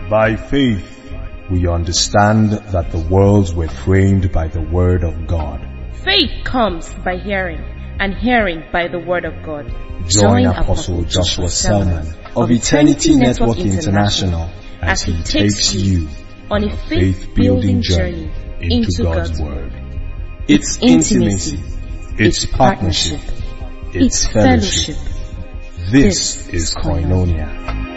By faith, we understand that the worlds were framed by the word of God. Faith comes by hearing, and hearing by the word of God. Join Apostle Joshua Selman of Eternity Network International as he takes you on a faith-building journey into God's Word. It's intimacy, it's partnership, it's fellowship. This is Koinonia.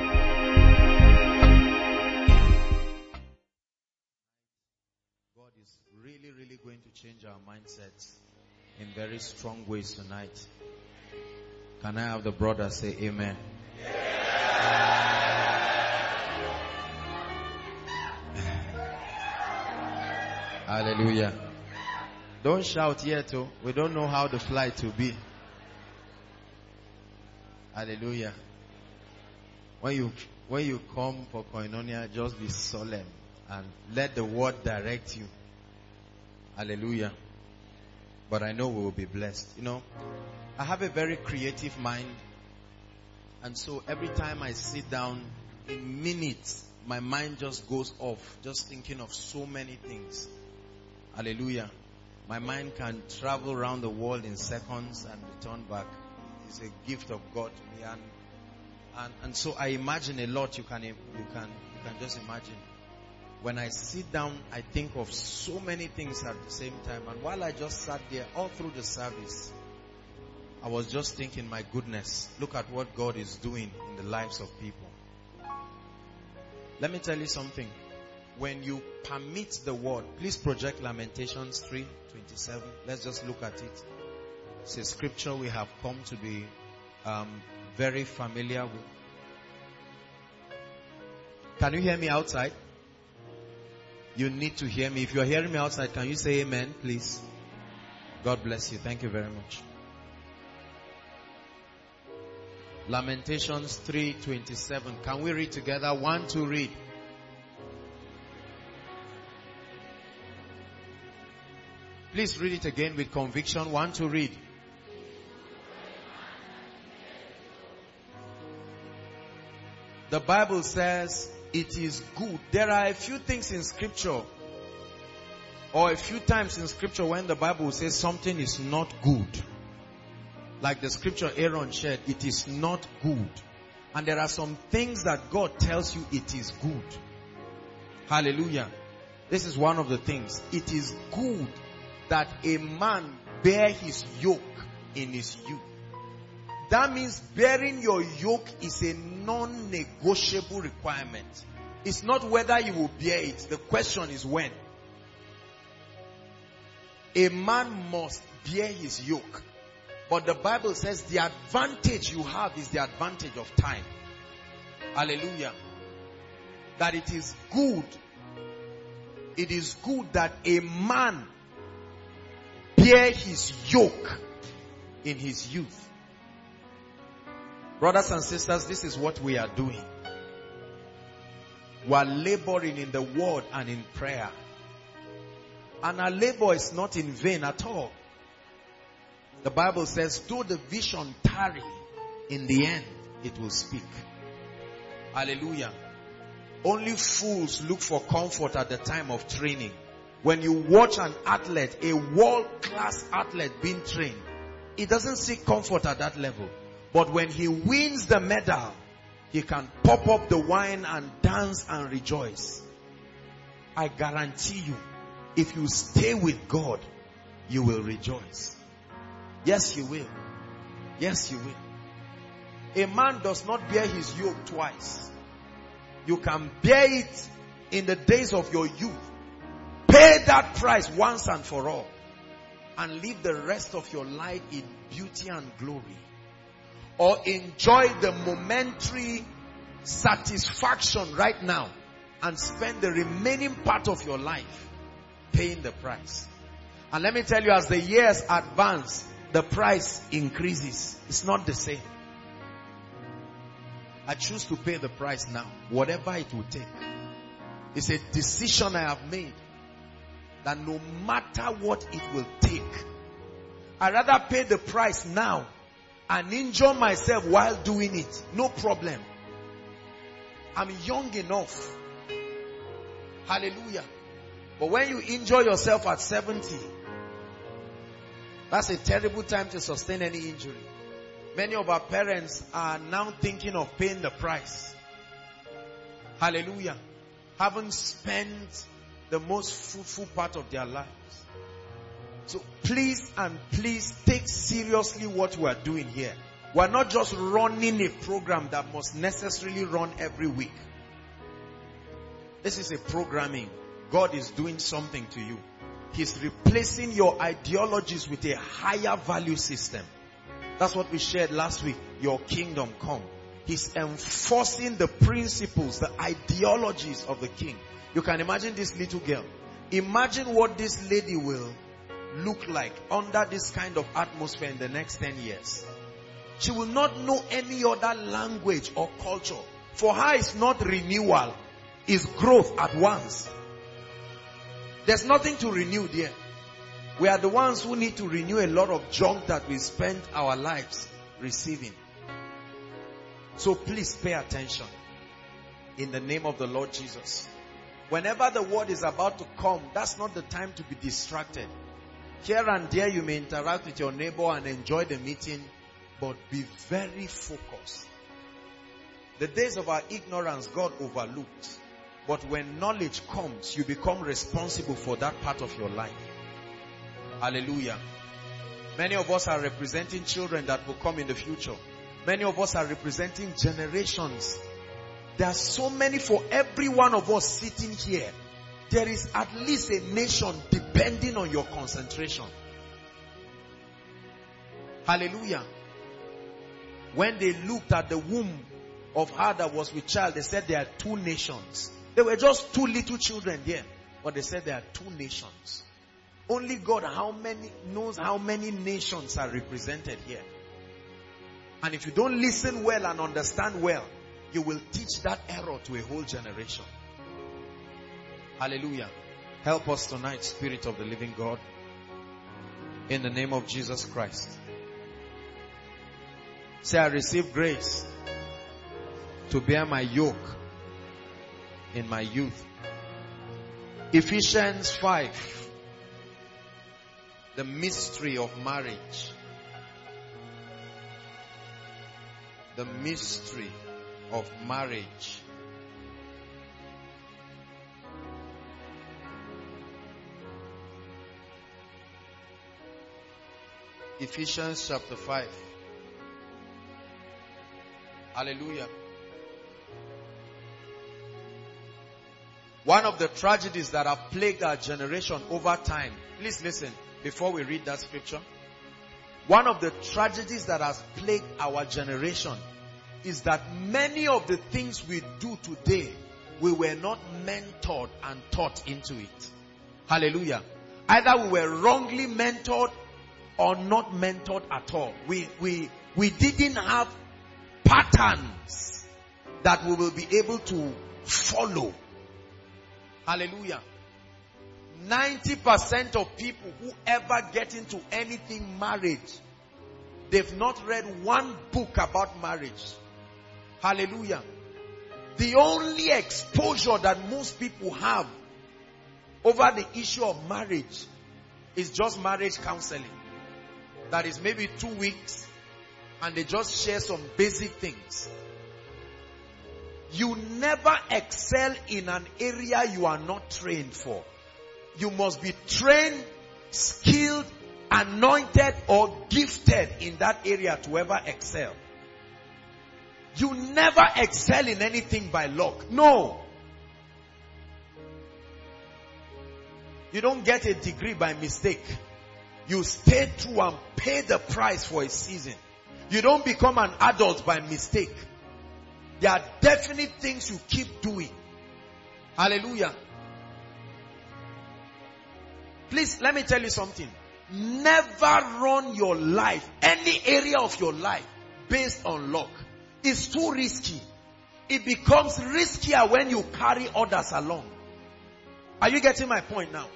God is really going to change our mindsets in very strong ways tonight. Can I have the brother say amen? Hallelujah. Don't shout yet, oh. We don't know how the flight will be. Hallelujah. When you come for Koinonia, just be solemn and let the word direct you. Hallelujah. But I know we will be blessed. You know, I have a very creative mind. And so every time I sit down, in minutes, my mind just goes off, just thinking of so many things. Hallelujah. My mind can travel around the world in seconds and return back. It's a gift of God to me. And so I imagine a lot. You can just imagine. When I sit down, I think of so many things at the same time. And while I just sat there all through the service, I was just thinking, my goodness, look at what God is doing in the lives of people. Let me tell you something. When you permit the word, please project Lamentations 3:27. Let's just look at it. It's a scripture we have come to be very familiar with. Can you hear me outside? You need to hear me. If you're hearing me outside, can you say amen, please? God bless you. Thank you very much. Lamentations 3:27. Can we read together? 1, 2, read. Please read it again with conviction. 1, 2, read. The Bible says it is good. There are a few things in scripture, or a few times in scripture when the Bible says something is not good. Like the scripture Aaron shared, it is not good. And there are some things that God tells you it is good. Hallelujah. This is one of the things. It is good that a man bear his yoke in his youth. That means bearing your yoke is a non-negotiable requirement. It's not whether you will bear it. The question is when. A man must bear his yoke. But the Bible says the advantage you have is the advantage of time. Hallelujah. That it is good. It is good that a man bear his yoke in his youth. Brothers and sisters, this is what we are doing. We are laboring in the word and in prayer. And our labor is not in vain at all. The Bible says, though the vision tarry, in the end it will speak. Hallelujah. Only fools look for comfort at the time of training. When you watch an athlete, a world-class athlete being trained, he doesn't seek comfort at that level. But when he wins the medal, he can pop up the wine and dance and rejoice. I guarantee you, if you stay with God, you will rejoice. Yes, you will. Yes, you will. A man does not bear his yoke twice. You can bear it in the days of your youth. Pay that price once and for all. And live the rest of your life in beauty and glory. Or enjoy the momentary satisfaction right now. And spend the remaining part of your life paying the price. And let me tell you, as the years advance, the price increases. It's not the same. I choose to pay the price now, whatever it will take. It's a decision I have made that no matter what it will take, I'd rather pay the price now and injure myself while doing it. No problem. I'm young enough Hallelujah. But when you injure yourself at 70, that's a terrible time to sustain any injury. Many of our parents are now thinking of paying the price. Hallelujah. Haven't spent the most fruitful part of their lives. So please and please take seriously what we are doing here. We are not just running a program that must necessarily run every week. This is a programming. God is doing something to you. He's replacing your ideologies with a higher value system. That's what we shared last week. Your kingdom come. He's enforcing the principles, the ideologies of the king. You can imagine this little girl. Imagine what this lady will look like under this kind of atmosphere in the next 10 years. She will not know any other language or culture. For her, it's not renewal. It's growth at once. There's nothing to renew there. We are the ones who need to renew a lot of junk that we spend our lives receiving. So please pay attention. In the name of the Lord Jesus. Whenever the word is about to come, that's not the time to be distracted. Here and there you may interact with your neighbor and enjoy the meeting, but be very focused. The days of our ignorance God overlooked. But when knowledge comes, you become responsible for that part of your life. Hallelujah. Many of us are representing children that will come in the future. Many of us are representing generations. There are so many. For every one of us sitting here, there is at least a nation depending on your concentration. Hallelujah. When they looked at the womb of her that was with child, they said there are 2 nations. There were just 2 little children there. But they said there are 2 nations. Only God knows how many nations are represented here. And if you don't listen well and understand well, you will teach that error to a whole generation. Hallelujah. Help us tonight, Spirit of the living God. In the name of Jesus Christ. Say, I receive grace to bear my yoke in my youth. Ephesians 5. The mystery of marriage. The mystery of marriage. Ephesians chapter 5. Hallelujah. One of the tragedies that have plagued our generation over time. Please listen before we read that scripture. One of the tragedies that has plagued our generation is that many of the things we do today, we were not mentored and taught into it. Hallelujah. Either we were wrongly mentored or not mentored at all. We didn't have patterns that we will be able to follow. Hallelujah. 90% of people who ever get into anything marriage, they've not read one book about marriage. Hallelujah. The only exposure that most people have over the issue of marriage is just marriage counseling. That is maybe 2 weeks and they just share some basic things. You never excel in an area you are not trained for. You must be trained, skilled, anointed, or gifted in that area to ever excel. You never excel in anything by luck. No. You don't get a degree by mistake. You stay true and pay the price for a season. You don't become an adult by mistake. There are definite things you keep doing. Hallelujah. Please, let me tell you something. Never run your life, any area of your life, based on luck. It's too risky. It becomes riskier when you carry others along. Are you getting my point now?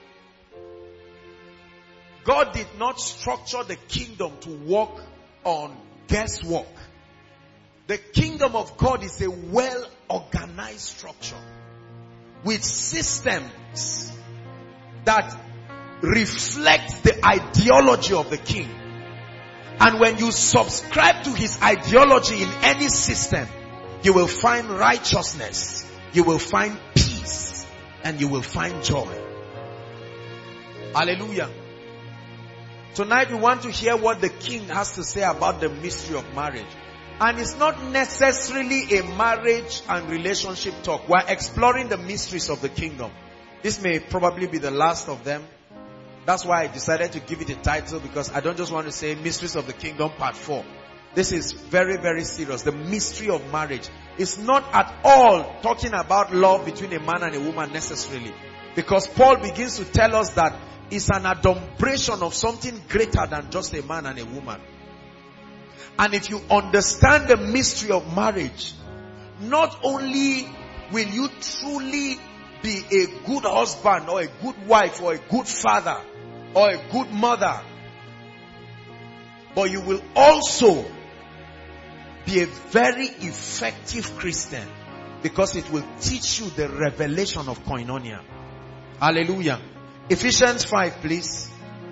God did not structure the kingdom to work on guesswork. The kingdom of God is a well-organized structure. with systems that reflect the ideology of the king. And when you subscribe to his ideology in any system, you will find righteousness, you will find peace, and you will find joy. Hallelujah. Tonight we want to hear what the king has to say about the mystery of marriage. And it's not necessarily a marriage and relationship talk. We're exploring the mysteries of the kingdom. This may probably be the last of them. That's why I decided to give it a title, because I don't just want to say Mysteries of the Kingdom Part 4. This is very, very serious. The mystery of marriage. It's not at all talking about love between a man and a woman necessarily. Because Paul begins to tell us that it's an adumbration of something greater than just a man and a woman. And if you understand the mystery of marriage, not only will you truly be a good husband or a good wife or a good father or a good mother, but you will also be a very effective Christian, because it will teach you the revelation of koinonia. Hallelujah. Ephesians 5, please.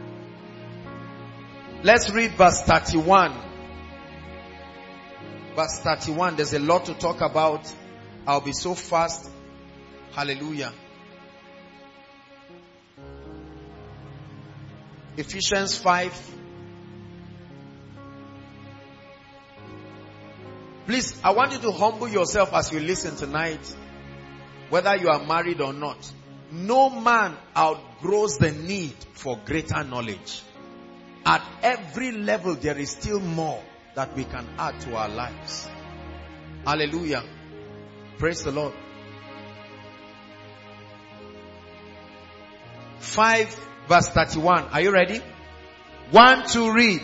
Let's read verse 31. Verse 31, there's a lot to talk about. I'll be so fast. Hallelujah. Ephesians 5. Please, I want you to humble yourself as you listen tonight, whether you are married or not. No man outgrows the need for greater knowledge. At every level, there is still more that we can add to our lives. Hallelujah. Praise the Lord. 5 verse 31. Are you ready? 1, 2, read.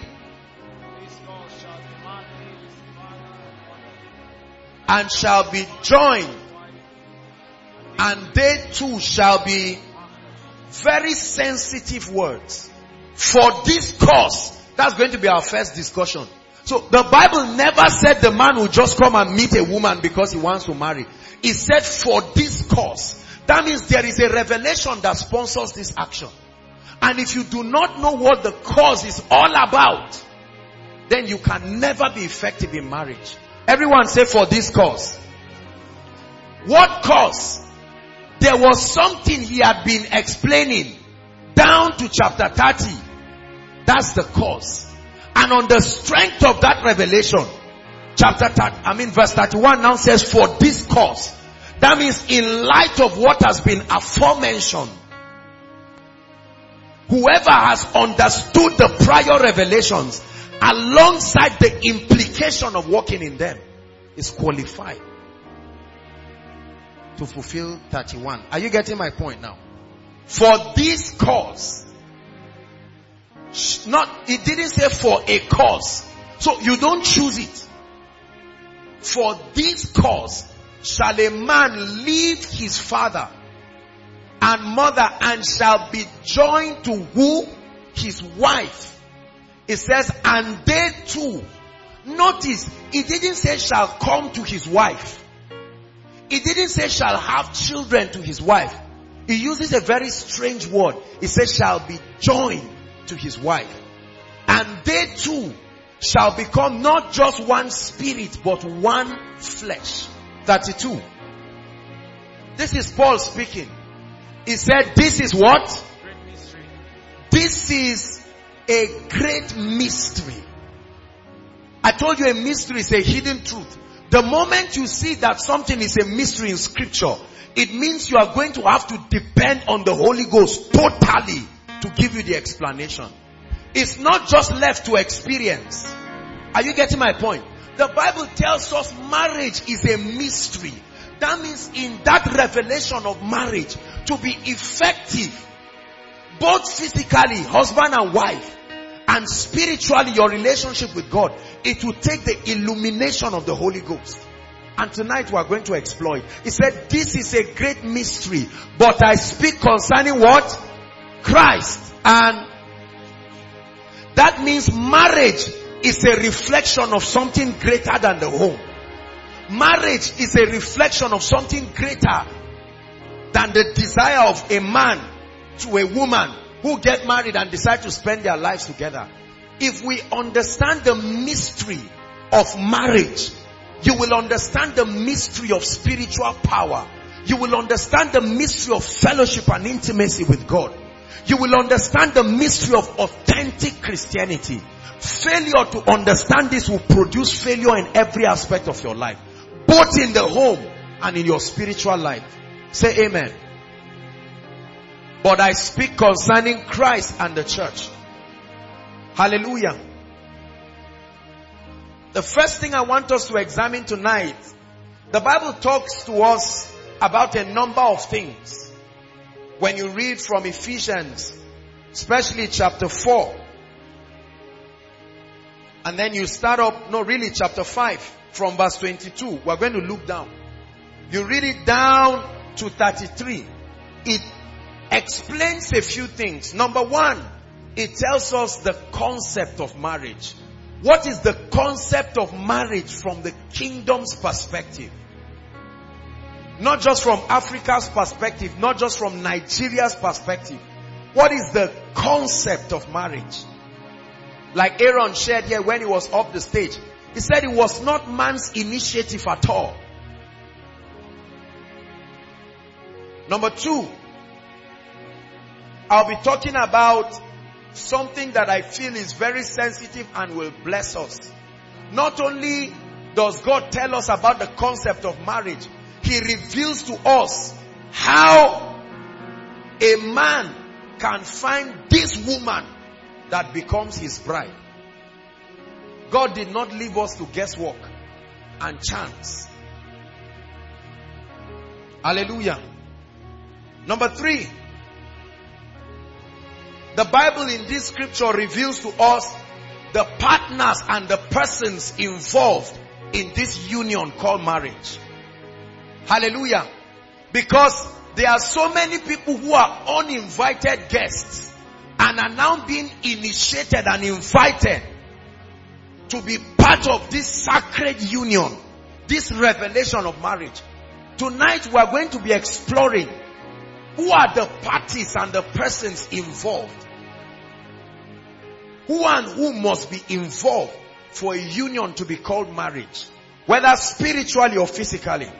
And shall be joined, and they too shall be very sensitive words. For this cause, that's going to be our first discussion. So the Bible never said the man will just come and meet a woman because he wants to marry. It said for this cause. That means there is a revelation that sponsors this action. And if you do not know what the cause is all about, then you can never be effective in marriage. Everyone say for this cause. What cause? There was something he had been explaining down to chapter 30. That's the cause. And on the strength of that revelation, verse 31 now says for this cause. That means in light of what has been aforementioned, whoever has understood the prior revelations alongside the implication of walking in them is qualified to fulfill 31. Are you getting my point now? For this cause. It didn't say for a cause. So you don't choose it. For this cause shall a man leave his father and mother and shall be joined to who? His wife. It says, and they too. Notice, it didn't say shall come to his wife. It didn't say shall have children to his wife. It uses a very strange word. It says shall be joined to his wife. And they too shall become not just one spirit, but one flesh. 32. This is Paul speaking. He said, this is what? Great mystery. This is a great mystery. I told you a mystery is a hidden truth. The moment you see that something is a mystery in scripture, it means you are going to have to depend on the Holy Ghost totally to give you the explanation. It's not just left to experience. Are you getting my point? The Bible tells us marriage is a mystery. That means in that revelation of marriage, to be effective, both physically, husband and wife, and spiritually, your relationship with God, it will take the illumination of the Holy Ghost. And tonight we are going to explore it. He said, this is a great mystery, but I speak concerning what? Christ. And that means marriage is a reflection of something greater than the home. Marriage is a reflection of something greater than the desire of a man to a woman who get married and decide to spend their lives together. If we understand the mystery of marriage, you will understand the mystery of spiritual power. You will understand the mystery of fellowship and intimacy with God. You will understand the mystery of authentic Christianity. Failure to understand this will produce failure in every aspect of your life, both in the home and in your spiritual life. Say amen. But I speak concerning Christ and the church. Hallelujah. The first thing I want us to examine tonight, the Bible talks to us about a number of things. When you read from Ephesians, especially chapter 4, and then you start up, chapter 5 from verse 22. We're going to look down. You read it down to 33. It explains a few things. Number one, it tells us the concept of marriage. What is the concept of marriage from the kingdom's perspective? Not just from Africa's perspective, not just from Nigeria's perspective. What is the concept of marriage? Like Aaron shared here when he was up the stage. He said it was not man's initiative at all. Number two, I'll be talking about something that I feel is very sensitive and will bless us. Not only does God tell us about the concept of marriage, He reveals to us how a man can find this woman that becomes his bride. God did not leave us to guesswork and chance. Hallelujah. Number three, the Bible in this scripture reveals to us the partners and the persons involved in this union called marriage. Hallelujah. Because there are so many people who are uninvited guests and are now being initiated and invited to be part of this sacred union, this revelation of marriage. Tonight we are going to be exploring who are the parties and the persons involved. Who and who must be involved for a union to be called marriage, whether spiritually or physically.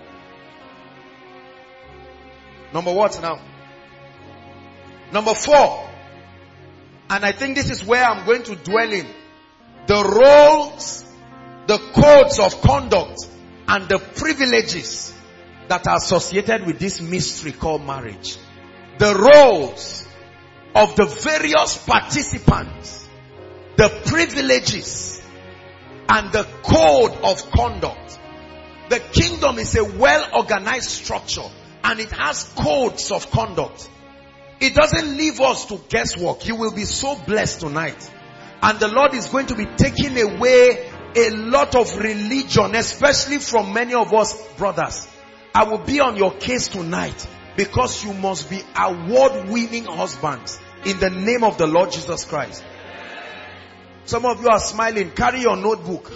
Number what now? Number 4. And I think this is where I'm going to dwell in. The roles, the codes of conduct, and the privileges that are associated with this mystery called marriage. The roles of the various participants, the privileges, and the code of conduct. The kingdom is a well-organized structure, and it has codes of conduct. It doesn't leave us to guesswork. You will be so blessed tonight. And the Lord is going to be taking away a lot of religion, especially from many of us brothers. I will be on your case tonight because you must be award-winning husbands in the name of the Lord Jesus Christ. Some of you are smiling. Carry your notebook.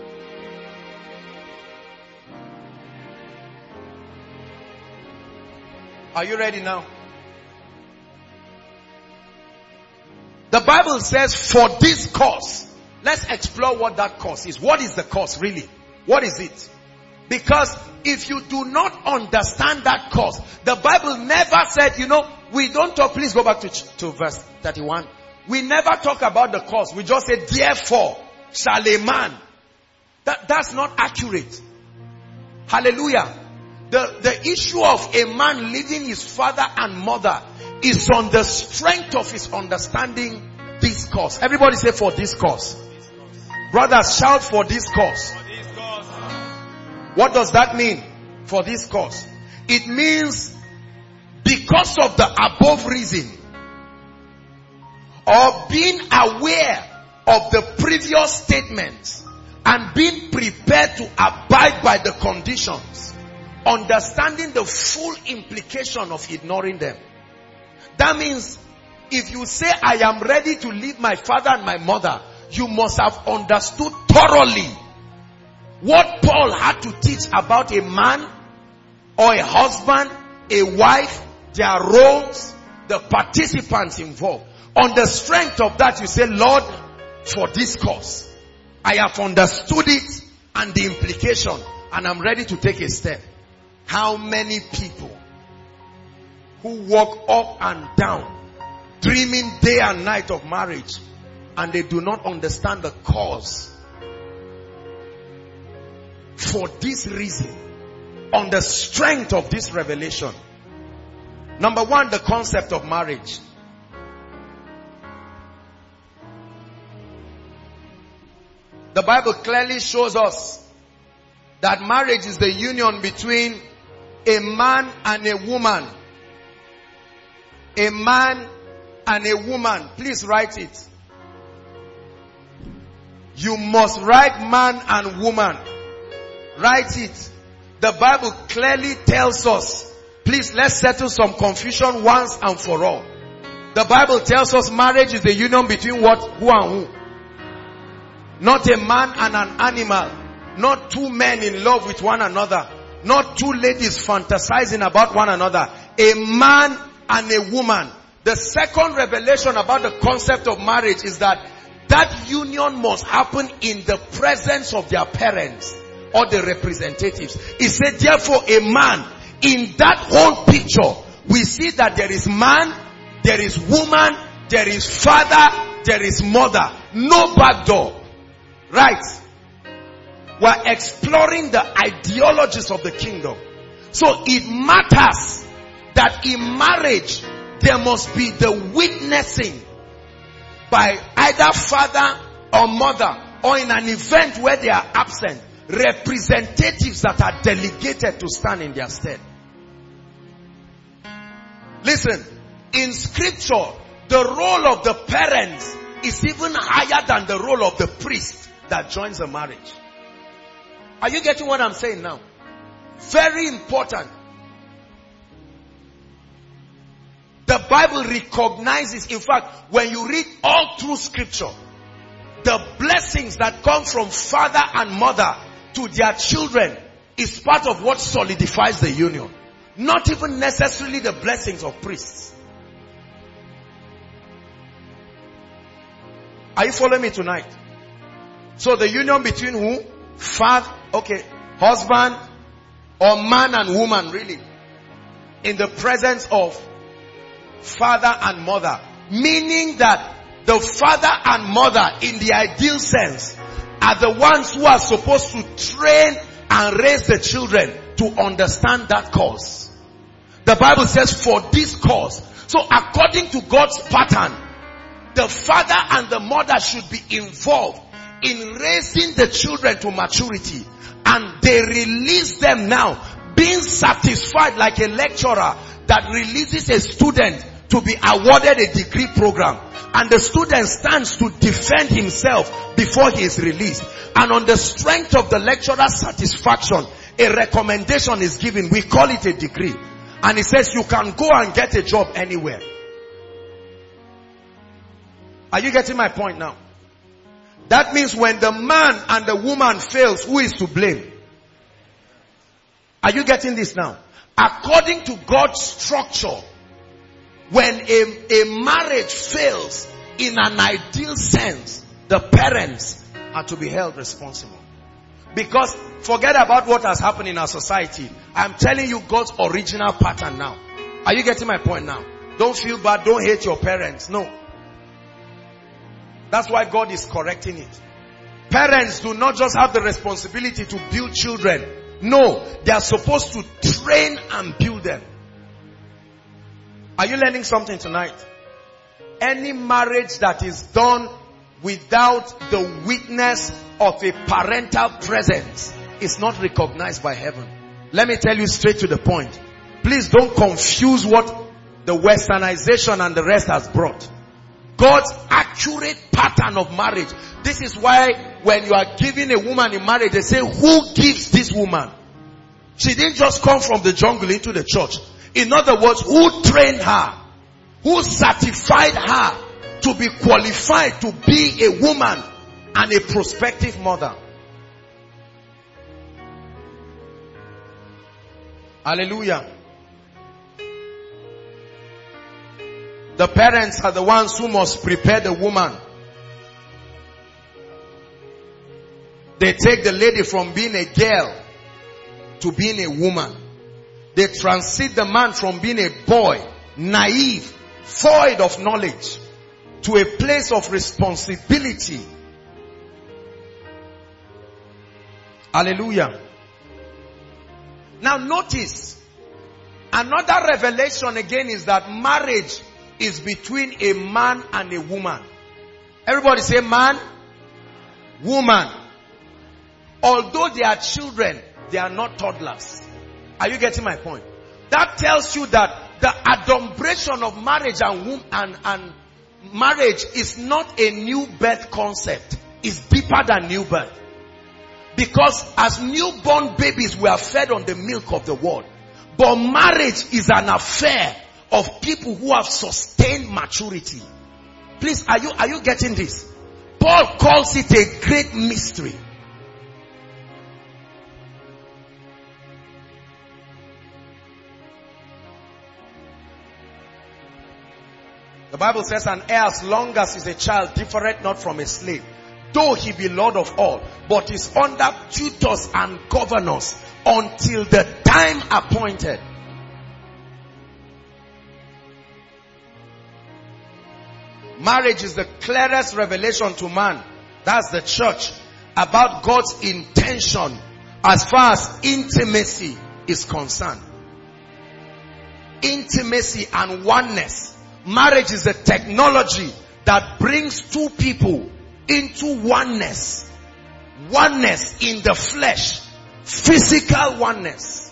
Are you ready now? The Bible says for this cause. Let's explore what that cause is. What is the cause really? What is it? Because if you do not understand that cause, the Bible never said, we don't talk, please go back to verse 31. We never talk about the cause. We just say, therefore shall a man. That's not accurate. Hallelujah. The issue of a man leaving his father and mother is on the strength of his understanding this cause. Everybody say for this cause. Brothers, shout for this cause. What does that mean? For this cause. It means because of the above reason, or being aware of the previous statements and being prepared to abide by the conditions, understanding the full implication of ignoring them. That means if you say I am ready to leave my father and my mother, you must have understood thoroughly what Paul had to teach about a man or a husband a wife, their roles, the participants involved. On the strength of that, you say, Lord, for this cause, I have understood it and the implication, and I'm ready to take a step. How many people who walk up and down, dreaming day and night of marriage, and they do not understand the cause. For this reason, on the strength of this revelation, number one, the concept of marriage. The Bible clearly shows us that marriage is the union between a man and a woman. A man and a woman. Please write it. You must write man and woman. Write it. The Bible clearly tells us. Please, let's settle some confusion once and for all. The Bible tells us marriage is the union between what, who and who. Not a man and an animal. Not two men in love with one another. Not two ladies fantasizing about one another. A man and a woman. The second revelation about the concept of marriage is that that union must happen in the presence of their parents or the representatives. It said, therefore, a man, in that whole picture, we see that there is man, there is woman, there is father, there is mother. No back door. Right. We're exploring the ideologies of the kingdom. So it matters that in marriage, there must be the witnessing by either father or mother, or in an event where they are absent, representatives that are delegated to stand in their stead. Listen, in scripture, the role of the parents is even higher than the role of the priest that joins the marriage. Are you getting what I'm saying now? Very important. The Bible recognizes, in fact, when you read all through scripture, the blessings that come from father and mother to their children is part of what solidifies the union. Not even necessarily the blessings of priests. Are you following me tonight? So the union between who? Father, okay, husband or man and woman, really, in the presence of father and mother. Meaning that the father and mother, in the ideal sense, are the ones who are supposed to train and raise the children to understand that cause. The Bible says, for this cause. So according to God's pattern, the father and the mother should be involved in raising the children to maturity. And they release them now, being satisfied like a lecturer that releases a student to be awarded a degree program. And the student stands to defend himself before he is released. And on the strength of the lecturer's satisfaction, a recommendation is given. We call it a degree. And he says you can go and get a job anywhere. Are you getting my point now? That means when the man and the woman fails, who is to blame? Are you getting this now? According to God's structure, when a marriage fails in an ideal sense, the parents are to be held responsible. Because forget about what has happened in our society. I'm telling you God's original pattern now. Are you getting my point now? Don't feel bad. Don't hate your parents. No. That's why God is correcting it. Parents do not just have the responsibility to build children. No, they are supposed to train and build them. Are you learning something tonight? Any marriage that is done without the witness of a parental presence is not recognized by heaven. Let me tell you straight to the point. Please don't confuse what the westernization and the rest has brought. God's accurate pattern of marriage. This is why when you are giving a woman in marriage, they say, who gives this woman? She didn't just come from the jungle into the church. In other words, who trained her? Who certified her to be qualified to be a woman and a prospective mother? Hallelujah. The parents are the ones who must prepare the woman. They take the lady from being a girl to being a woman. They transit the man from being a boy, naive, void of knowledge, to a place of responsibility. Hallelujah. Now notice, another revelation again is that marriage is between a man and a woman. Everybody say man, woman. Although they are children, they are not toddlers. Are you getting my point? That tells you that the adumbration of marriage and marriage is not a new birth concept. It's deeper than new birth. Because as newborn babies, we are fed on the milk of the word. But marriage is an affair of people who have sustained maturity. Please, are you getting this? Paul calls it a great mystery. The Bible says, an heir as long as is a child, differeth not from a slave, though he be Lord of all, but is under tutors and governors until the time appointed. Marriage is the clearest revelation to man, that's the church, about God's intention as far as intimacy is concerned. Intimacy and oneness. Marriage is the technology that brings two people into oneness. Oneness in the flesh. Physical oneness.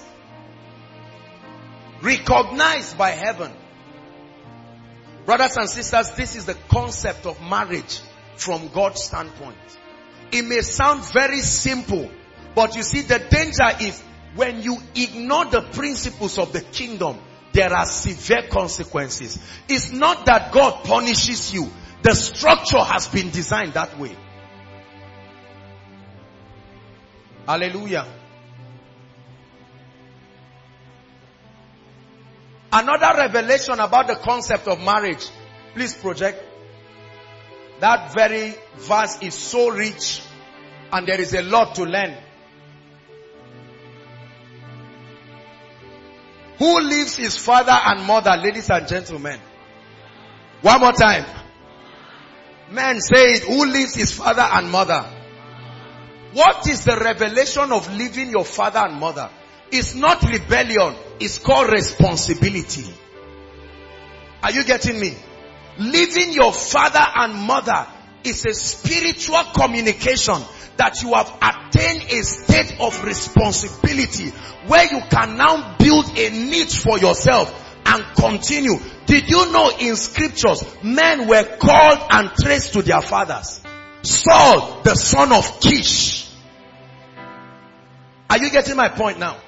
Recognized by heaven. Brothers and sisters, this is the concept of marriage from God's standpoint. It may sound very simple, but you see the danger is when you ignore the principles of the kingdom, there are severe consequences. It's not that God punishes you. The structure has been designed that way. Hallelujah. Another revelation about the concept of marriage. Please project. That very verse is so rich and there is a lot to learn. Who leaves his father and mother, ladies and gentlemen? One more time. Men say it. Who leaves his father and mother? What is the revelation of leaving your father and mother? It's not rebellion. It's called responsibility. Are you getting me? Leaving your father and mother is a spiritual communication that you have attained a state of responsibility where you can now build a niche for yourself and continue. Did you know in scriptures men were called and traced to their fathers? Saul, the son of Kish. Are you getting my point now?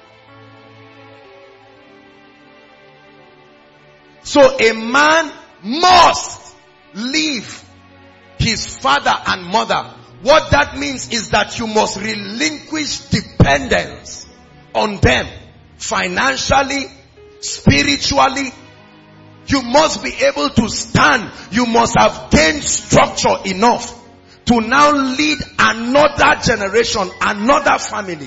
So a man must leave his father and mother. What that means is that you must relinquish dependence on them financially, spiritually. You must be able to stand. You must have gained structure enough to now lead another generation, another family.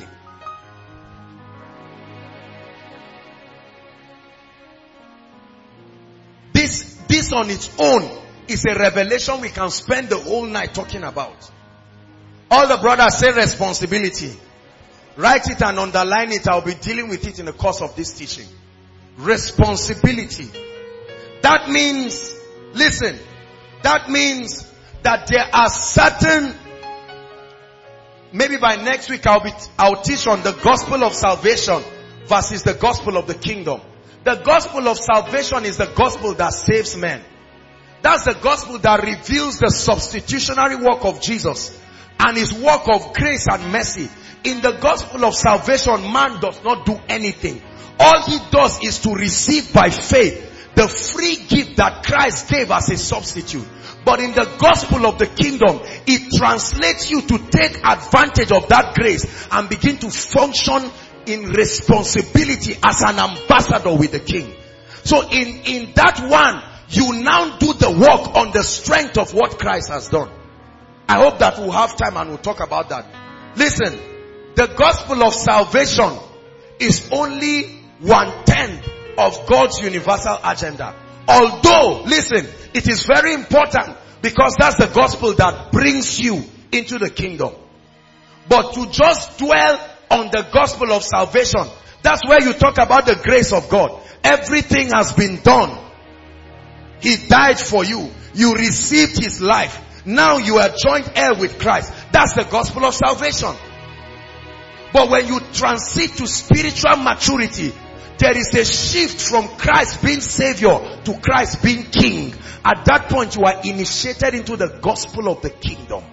This on its own is a revelation we can spend the whole night talking about. All the brothers say responsibility. Write it and underline it. I'll be dealing with it in the course of this teaching. Responsibility. That means, listen, that means that there are certain, maybe by next week I'll teach on the gospel of salvation versus the gospel of the kingdom. The gospel of salvation is the gospel that saves men. That's the gospel that reveals the substitutionary work of Jesus and his work of grace and mercy. In the gospel of salvation, man does not do anything. All he does is to receive by faith the free gift that Christ gave as a substitute. But in the gospel of the kingdom, it translates you to take advantage of that grace and begin to function in responsibility as an ambassador with the king. So in that one, You now do the work on the strength of what Christ has done. I hope that we'll have time and we'll talk about that. Listen, the gospel of salvation is only 1/10 of God's universal agenda. Although, listen, it is very important because that's the gospel that brings you into the kingdom. But to just dwell on the gospel of salvation, that's where you talk about the grace of God. Everything has been done. He died for you. You received his life. Now you are joint heir with Christ. That's the gospel of salvation. But when you transit to spiritual maturity, there is a shift from Christ being Savior to Christ being King. At that point, you are initiated into the gospel of the kingdom.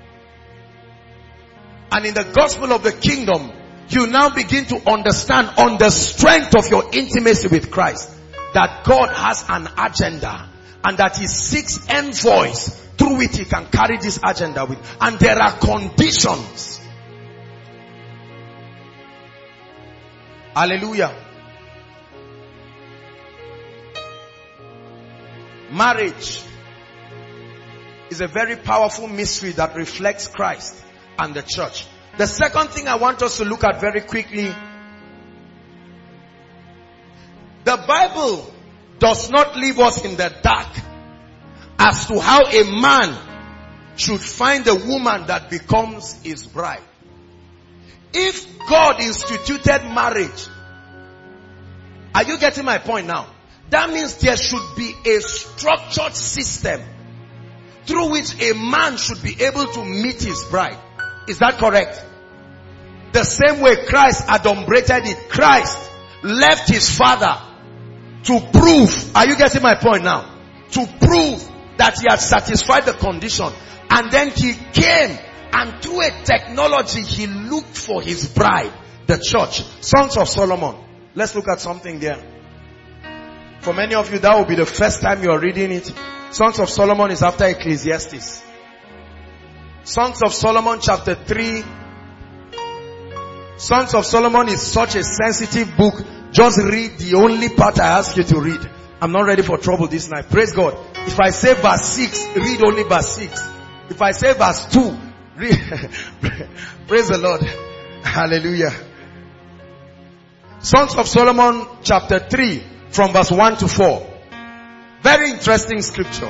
And in the gospel of the kingdom, you now begin to understand on the strength of your intimacy with Christ that God has an agenda and that he seeks envoys through which he can carry this agenda with. And there are conditions. Hallelujah. Marriage is a very powerful mystery that reflects Christ and the church. The second thing I want us to look at very quickly. The Bible does not leave us in the dark as to how a man should find a woman that becomes his bride. If God instituted marriage, are you getting my point now? That means there should be a structured system through which a man should be able to meet his bride. Is that correct? The same way Christ adumbrated it. Christ left his father to prove, are you getting my point now? To prove that he had satisfied the condition. And then he came and through a technology he looked for his bride, the church. Songs of Solomon. Let's look at something there. For many of you, that will be the first time you are reading it. Songs of Solomon is after Ecclesiastes. Songs of Solomon chapter 3. Songs of Solomon is such a sensitive book. Just read the only part I ask you to read. I'm not ready for trouble this night. Praise God. If I say verse 6, read only verse 6. If I say verse 2, read. Praise the Lord. Hallelujah. Songs of Solomon chapter 3 from verse 1 to 4. Very interesting scripture.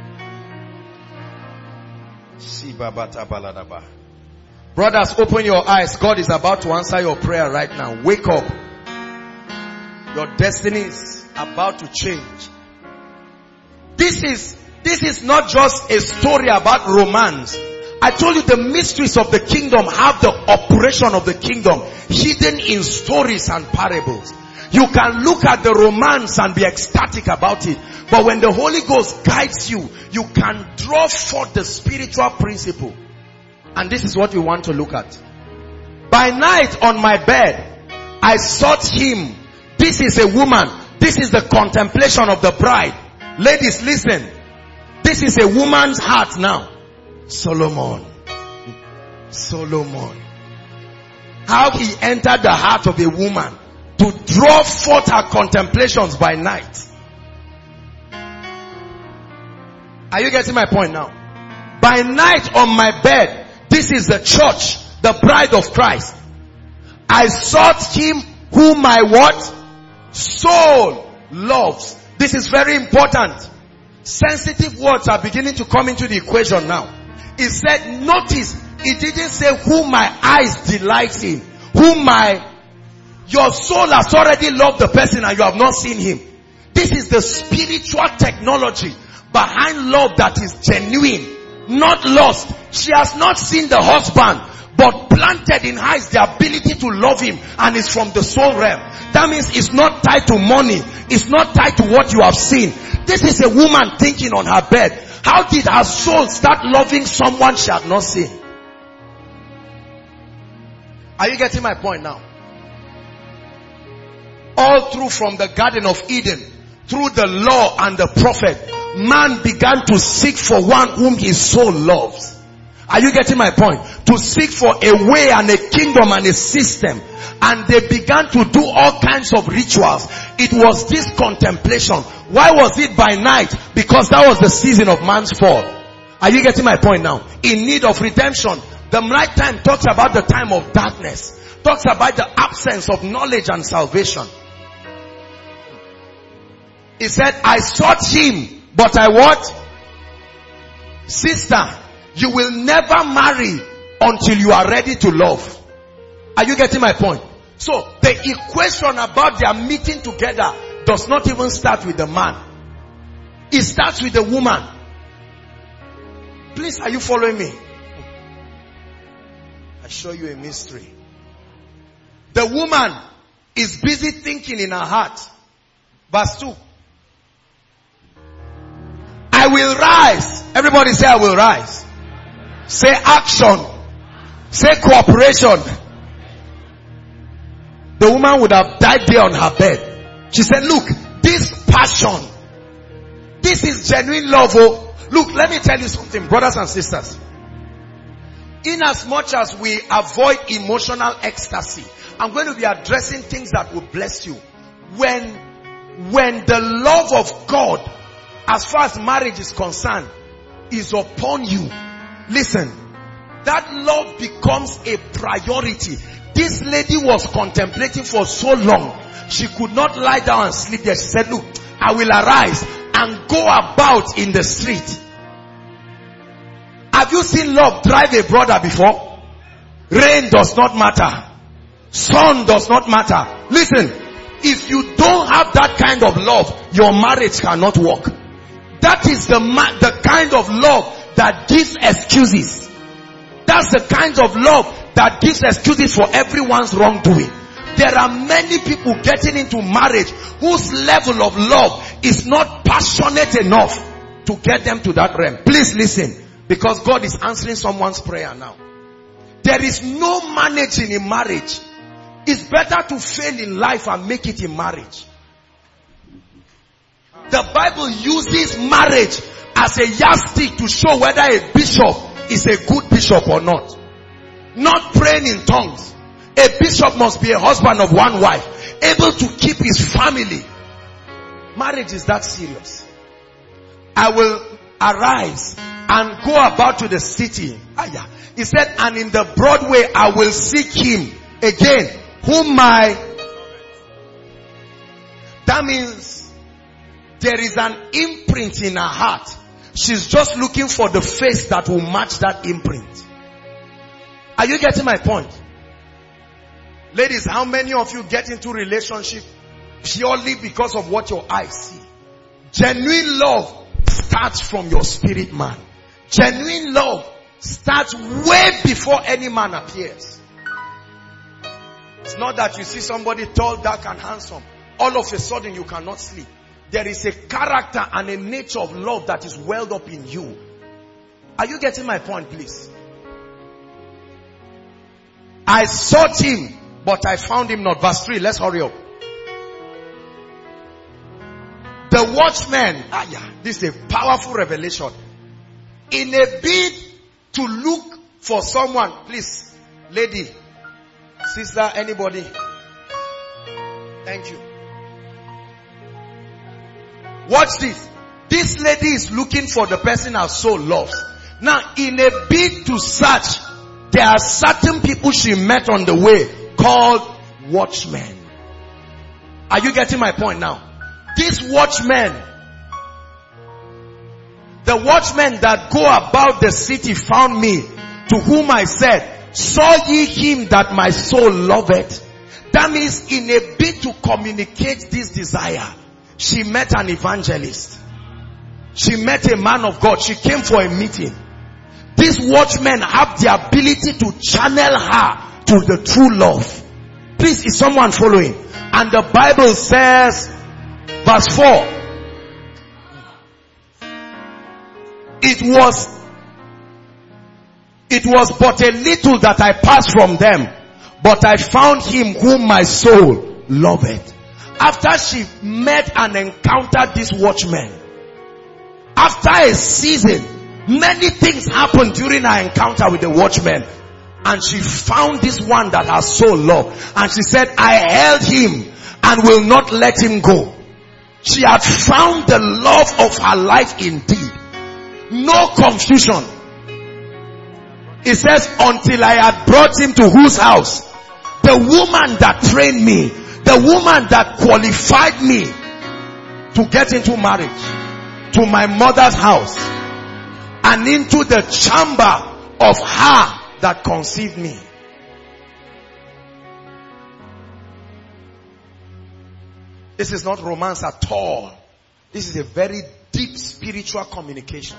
Brothers, open your eyes. God is about to answer your prayer right now. Wake up. Your destiny is about to change. This is not just a story about romance. I told you the mysteries of the kingdom have the operation of the kingdom hidden in stories and parables. You can look at the romance and be ecstatic about it. But when the Holy Ghost guides you, you can draw forth the spiritual principle. And this is what we want to look at. By night on my bed, I sought him. This is a woman. This is the contemplation of the bride. Ladies, listen. This is a woman's heart now. Solomon. How he entered the heart of a woman to draw forth her contemplations by night. Are you getting my point now? By night on my bed, this is the church, the bride of Christ. I sought him whom my what? Soul loves. This is very important. Sensitive words are beginning to come into the equation now. He said, notice, he didn't say whom my eyes delight in. Your soul has already loved the person and you have not seen him. This is the spiritual technology behind love that is genuine, not lost. She has not seen the husband, but planted in her is the ability to love him, and it's from the soul realm. That means it's not tied to money. It's not tied to what you have seen. This is a woman thinking on her bed. How did her soul start loving someone she had not seen? Are you getting my point now? All through from the Garden of Eden, through the law and the prophet, man began to seek for one whom his soul loves. Are you getting my point? To seek for a way and a kingdom and a system. and they began to do all kinds of rituals. It was this contemplation. Why was it by night? Because that was the season of man's fall. Are you getting my point now? In need of redemption. The night time talks about the time of darkness. Talks about the absence of knowledge and salvation. He said, I sought him, but I what? Sister, you will never marry until you are ready to love. Are you getting my point? So, the equation about their meeting together does not even start with the man. It starts with the woman. Please, are you following me? I show you a mystery. The woman is busy thinking in her heart. Verse 2. I will rise. Everybody say I will rise. Say action. Say cooperation. The woman would have died there on her bed. She said, look, this passion, this is genuine love. Oh, look, let me tell you something, brothers and sisters. In as much as we avoid emotional ecstasy, I'm going to be addressing things that will bless you. When the love of God, as far as marriage is concerned, is upon you, listen, that love becomes a priority. This lady was contemplating for so long, she could not lie down and sleep there. She said, look, I will arise and go about in the street. Have you seen love drive a brother before? Rain does not matter. Sun does not matter. Listen, if you don't have that kind of love, your marriage cannot work. That is the kind of love that gives excuses. That's the kind of love that gives excuses for everyone's wrongdoing. There are many people getting into marriage whose level of love is not passionate enough to get them to that realm. Please listen, because God is answering someone's prayer now. There is no managing in marriage. It's better to fail in life and make it in marriage. The Bible uses marriage as a yardstick to show whether a bishop is a good bishop or not. Not praying in tongues. A bishop must be a husband of one wife, able to keep his family. Marriage is that serious. I will arise and go about to the city. He said, and in the broad way I will seek him again, whom that means there is an imprint in her heart. She's just looking for the face that will match that imprint. Are you getting my point? Ladies, how many of you get into relationship purely because of what your eyes see? Genuine love starts from your spirit man. Genuine love starts way before any man appears. It's not that you see somebody tall, dark and handsome. All of a sudden you cannot sleep. There is a character and a nature of love that is welled up in you. Are you getting my point, please? I sought him, but I found him not. Verse 3, let's hurry up. The watchman, this is a powerful revelation. In a bid to look for someone, please, lady, sister, anybody. Thank you. Watch this. This lady is looking for the person her soul loves. Now, in a bid to search, there are certain people she met on the way called watchmen. Are you getting my point now? These watchmen, the watchmen that go about the city found me, to whom I said, saw ye him that my soul loveth? That means in a bid to communicate this desire, she met an evangelist. She met a man of God. She came for a meeting. These watchmen have the ability to channel her to the true love. Please, is someone following? And the Bible says, verse 4, it was but a little that I passed from them, but I found him whom my soul loveth. After she met and encountered this watchman, after a season, many things happened during her encounter with the watchman. And she found this one that her soul loved. And she said, I held him and will not let him go. She had found the love of her life indeed. No confusion. It says, until I had brought him to whose house? The woman that trained me. The woman that qualified me to get into marriage. To my mother's house. And into the chamber of her that conceived me. This is not romance at all. This is a very deep spiritual communication.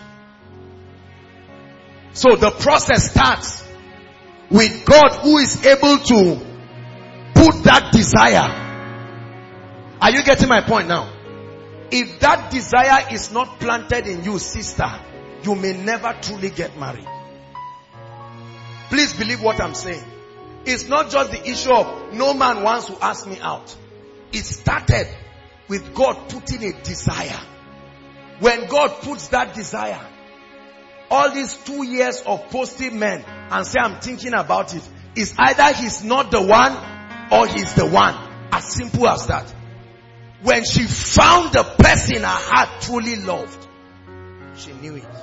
So the process starts with God, who is able to put that desire. Are you getting my point now? If that desire is not planted in you, sister, you may never truly get married. Please believe what I'm saying. It's not just the issue of no man wants to ask me out. It started with God putting a desire. When God puts that desire, all these 2 years of posting men and say I'm thinking about it, is either he's not the one or he's the one. As simple as that. When she found the person her heart truly loved, she knew it.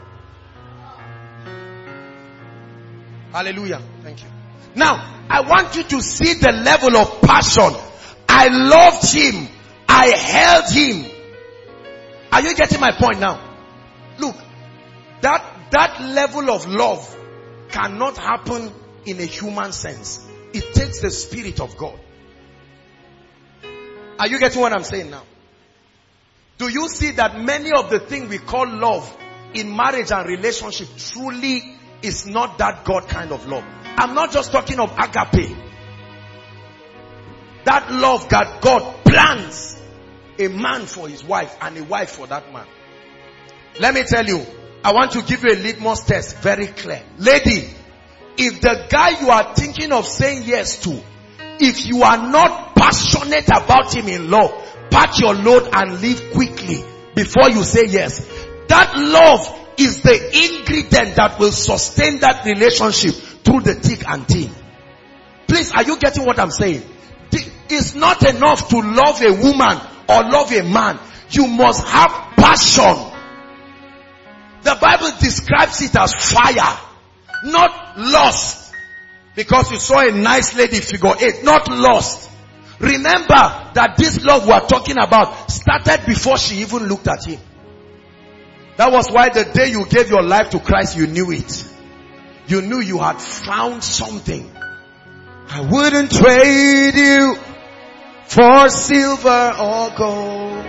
Hallelujah. Thank you. Now, I want you to see the level of passion. I loved him. I held him. Are you getting my point now? Look, that level of love cannot happen in a human sense. It takes the Spirit of God. Are you getting what I'm saying now? Do you see that many of the things we call love in marriage and relationship truly is not that God kind of love? I'm not just talking of agape. That love that God plans a man for his wife and a wife for that man. Let me tell you, I want to give you a litmus test, very clear. Lady, if the guy you are thinking of saying yes to, if you are not passionate about him in love, pack your load and leave quickly before you say yes. That love is the ingredient that will sustain that relationship through the thick and thin. Please, are you getting what I'm saying? It's not enough to love a woman or love a man. You must have passion. The Bible describes it as fire, not lust. Because you saw a nice lady, figure 8, not lust. Remember that this love we are talking about started before she even looked at him. That was why the day you gave your life to Christ, you knew it. You knew you had found something. I wouldn't trade you for silver or gold.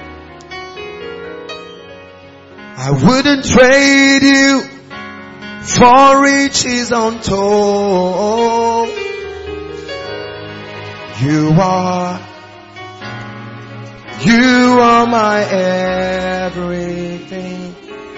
I wouldn't trade you for riches untold. You are my everything.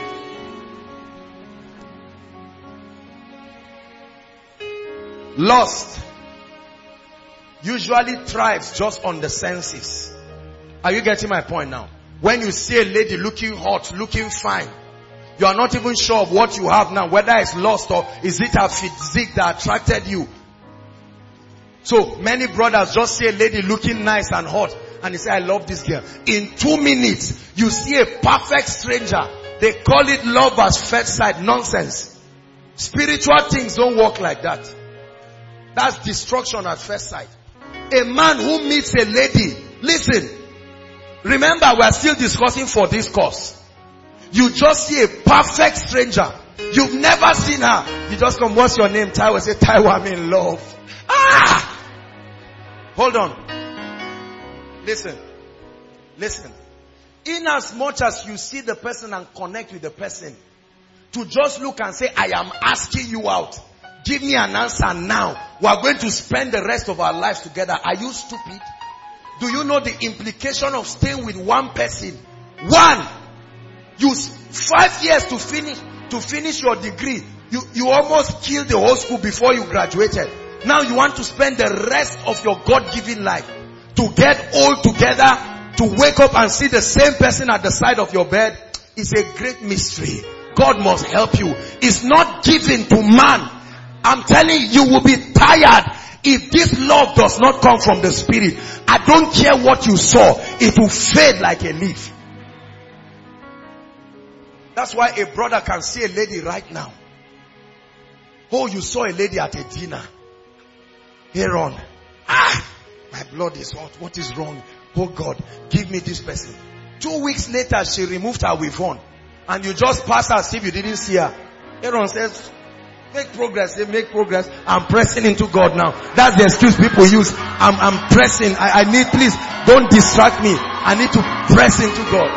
Lust usually thrives just on the senses. Are you getting my point now? When you see a lady looking hot, looking fine, you are not even sure of what you have now, whether it's lust or is it her physique that attracted you. So many brothers just see a lady looking nice and hot and they say, I love this girl. In 2 minutes, you see a perfect stranger. They call it love at first sight. Nonsense. Spiritual things don't work like that. That's destruction at first sight. A man who meets a lady, listen, remember we are still discussing for this course. You just see a perfect stranger. You've never seen her. You just come, what's your name? Taiwo. Say, Taiwo, I'm in love. Ah! Hold on. Listen. In as much as you see the person and connect with the person, to just look and say, I am asking you out. Give me an answer now. We are going to spend the rest of our lives together. Are you stupid? Do you know the implication of staying with one person? One. You 5 years to finish your degree. You almost killed the whole school before you graduated. Now you want to spend the rest of your God-given life to get old together, to wake up and see the same person at the side of your bed. It's a great mystery. God must help you. It's not given to man. I'm telling you, you will be tired if this love does not come from the Spirit. I don't care what you saw, it will fade like a leaf. That's why a brother can see a lady right now. Oh, you saw a lady at a dinner. Aaron, my blood is hot. What is wrong? Oh God, give me this person. 2 weeks later, she removed her weave-on. And you just pass her as if you didn't see her. Aaron says, make progress. They make progress. I'm pressing into God now. That's the excuse people use. I'm pressing. I need, please, don't distract me. I need to press into God.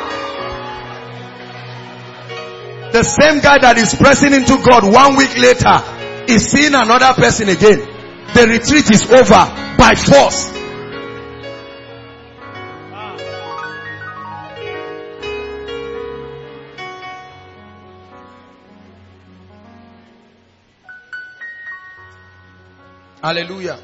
The same guy that is pressing into God 1 week later is seeing another person again. The retreat is over by force. Hallelujah.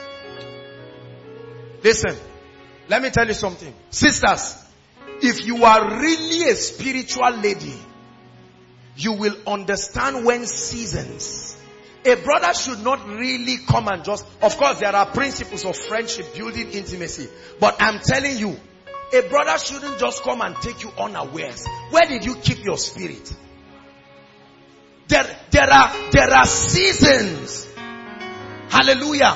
Listen, let me tell you something. Sisters, if you are really a spiritual lady, you will understand when seasons. A brother should not really come and just, of course there are principles of friendship, building intimacy. But I'm telling you, a brother shouldn't just come and take you unawares. Where did you keep your spirit? There are seasons. Hallelujah.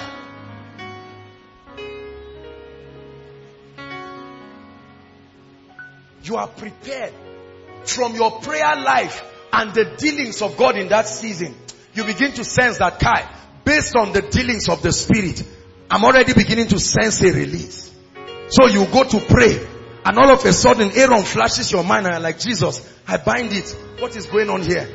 You are prepared from your prayer life and the dealings of God in that season. You begin to sense that, Kai, based on the dealings of the Spirit, I'm already beginning to sense a release. So you go to pray and all of a sudden Aaron flashes your mind and you're like, Jesus, I bind it. What is going on here?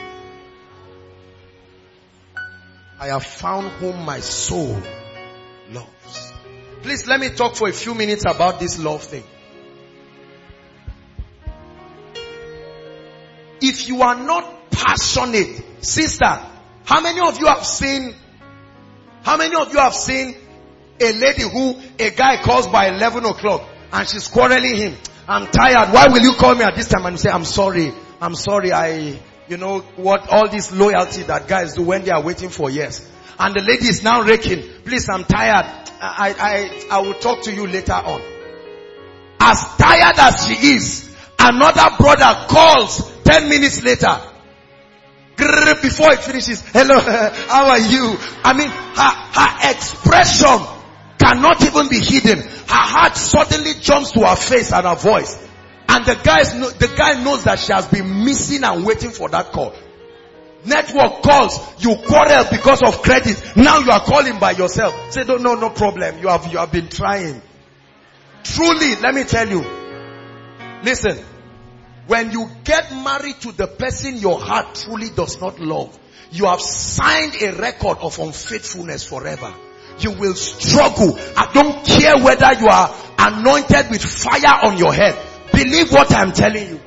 I have found whom my soul loves. Please let me talk for a few minutes about this love thing. If you are not passionate, sister, how many of you have seen a lady who a guy calls by 11 o'clock and she's quarreling him? I'm tired. Why will you call me at this time? And you say, I'm sorry. You know what, all this loyalty that guys do when they are waiting for years. And the lady is now raking. Please, I'm tired. I will talk to you later on. As tired as she is, another brother calls 10 minutes later. Before it finishes, hello, how are you? I mean, her expression cannot even be hidden. Her heart suddenly jumps to her face and her voice. And the guy knows that she has been missing and waiting for that call. Network calls, you quarrel because of credit. Now you are calling by yourself. Say, no problem. You have been trying. Truly, let me tell you. Listen, when you get married to the person your heart truly does not love, you have signed a record of unfaithfulness forever. You will struggle. I don't care whether you are anointed with fire on your head. Believe what I'm telling you.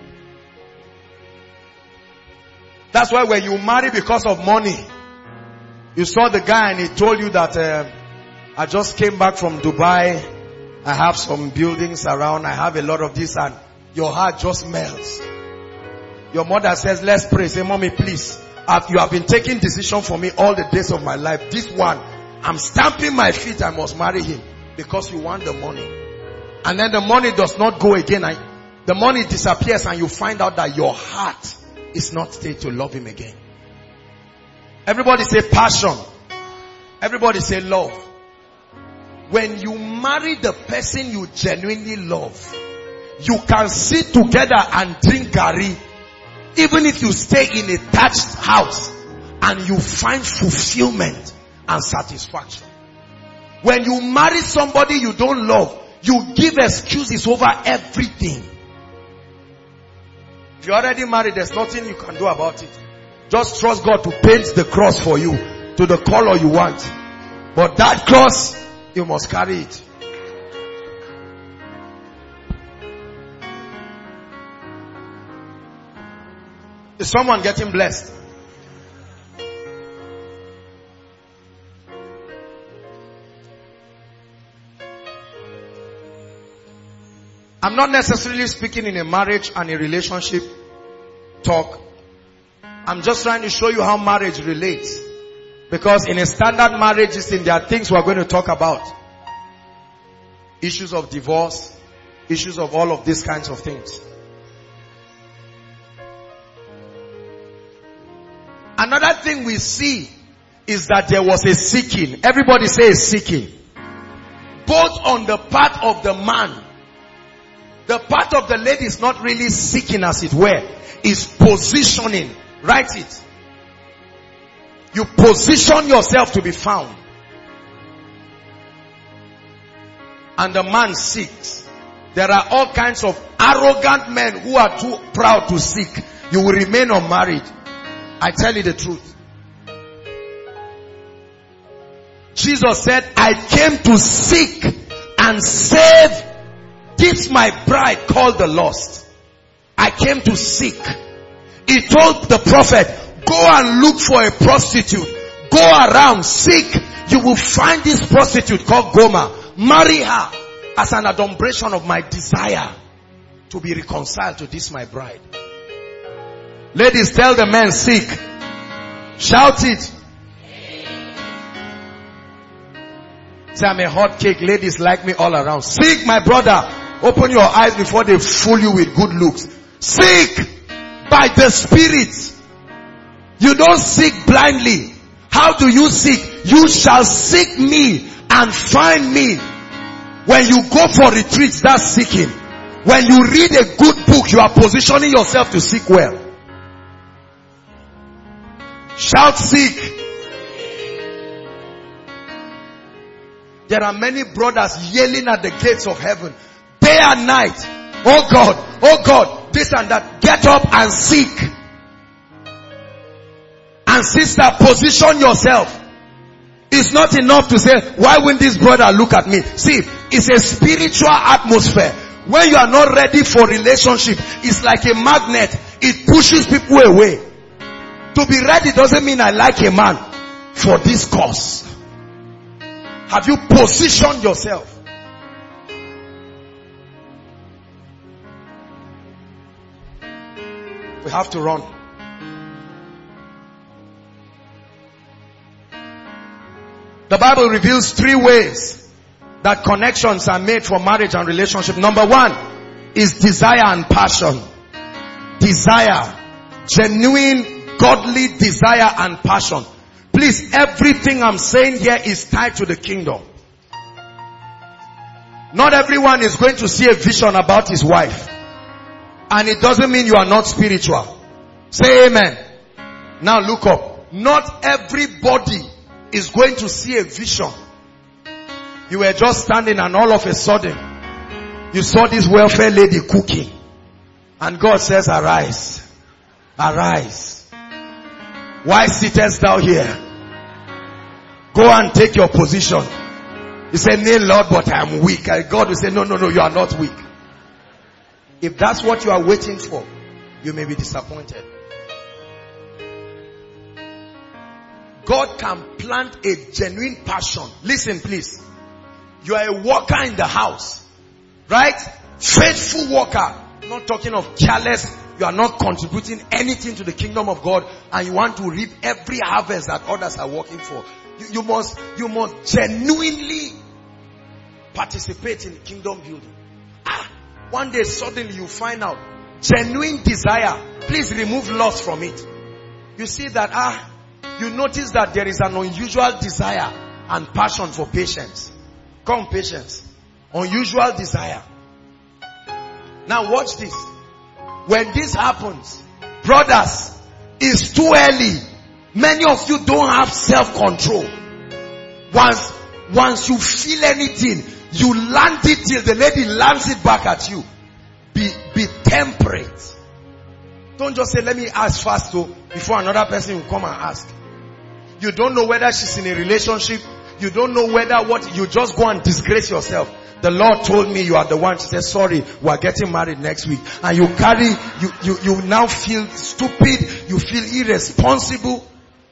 That's why when you marry because of money, you saw the guy and he told you that I just came back from Dubai. I have some buildings around. I have a lot of this, and your heart just melts. Your mother says, let's pray. Say, mommy, please. You have been taking decision for me all the days of my life. This one, I'm stamping my feet. I must marry him because you want the money. And then the money does not go again. The money disappears and you find out that your heart is not stayed to love him again. Everybody say passion. Everybody say love. When you marry the person you genuinely love, you can sit together and drink garri, even if you stay in a thatched house, and you find fulfillment and satisfaction. When you marry somebody you don't love, you give excuses over everything. If you're already married, there's nothing you can do about it. Just trust God to paint the cross for you to the color you want. But that cross, you must carry it. Is someone getting blessed? I'm not necessarily speaking in a marriage and a relationship talk. I'm just trying to show you how marriage relates. Because in a standard marriage, there are things we're going to talk about. Issues of divorce, issues of all of these kinds of things. Another thing we see is that there was a seeking. Everybody say seeking. Both on the part of the man. The part of the lady is not really seeking, as it were. Is positioning. Write it. You position yourself to be found. And the man seeks. There are all kinds of arrogant men who are too proud to seek. You will remain unmarried. I tell you the truth. Jesus said, I came to seek and save this my bride called the lost. I came to seek. He told the prophet, go and look for a prostitute. Go around, seek. You will find this prostitute called Gomer. Marry her as an adumbration of my desire to be reconciled to this my bride. Ladies, tell the men, seek. Shout it. Say, I'm a hot cake. Ladies like me all around. Seek, my brother. Open your eyes before they fool you with good looks. Seek by the Spirit. You don't seek blindly. How do you seek? You shall seek me and find me. When you go for retreats, that's seeking. When you read a good book, you are positioning yourself to seek well. Shout seek. There are many brothers yelling at the gates of heaven day and night. Oh God, this and that. Get up and seek. And sister, position yourself. It's not enough to say, why won't this brother look at me? See, it's a spiritual atmosphere. When you are not ready for relationship, it's like a magnet. It pushes people away. To be ready doesn't mean I like a man for this cause. Have you positioned yourself? We have to run. The Bible reveals 3 ways that connections are made for marriage and relationship. Number 1 is desire and passion. Desire. Genuine, godly desire and passion. Please, everything I'm saying here is tied to the kingdom. Not everyone is going to see a vision about his wife. And it doesn't mean you are not spiritual. Say amen. Now look up. Not everybody is going to see a vision. You were just standing and all of a sudden you saw this welfare lady cooking. And God says, arise. Arise. Why sittest thou here? Go and take your position. You say, nay Lord, but I am weak. And God will say, no, you are not weak. If that's what you are waiting for, you may be disappointed. God can plant a genuine passion. Listen please. You are a worker in the house. Right? Faithful worker. I'm not talking of careless. You are not contributing anything to the kingdom of God. And you want to reap every harvest that others are working for. You must genuinely participate in kingdom building. One day suddenly you find out. Genuine desire. Please remove lust from it. You see that you notice that there is an unusual desire and passion for patience. Come, patience. Unusual desire. Now watch this. When this happens, brothers, it's too early. Many of you don't have self-control. Once you feel anything, you land it till the lady lands it back at you. Be temperate. Don't just say, let me ask first before another person will come and ask. You don't know whether she's in a relationship. You don't know whether you just go and disgrace yourself. The Lord told me you are the one. She said, sorry, we are getting married next week. And you now feel stupid. You feel irresponsible.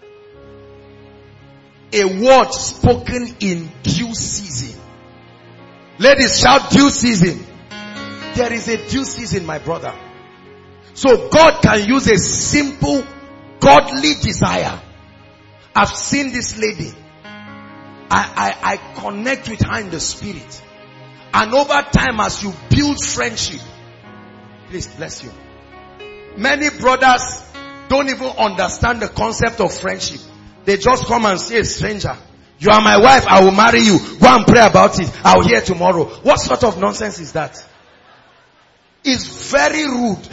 A word spoken in due season. Ladies, shout due season. There is a due season, my brother. So God can use a simple, godly desire I've seen this lady. I connect with her in the spirit. And over time, as you build friendship, please bless you. Many brothers don't even understand the concept of friendship. They just come and see a stranger. You are my wife, I will marry you. Go and pray about it. I will hear tomorrow. What sort of nonsense is that? It's very rude.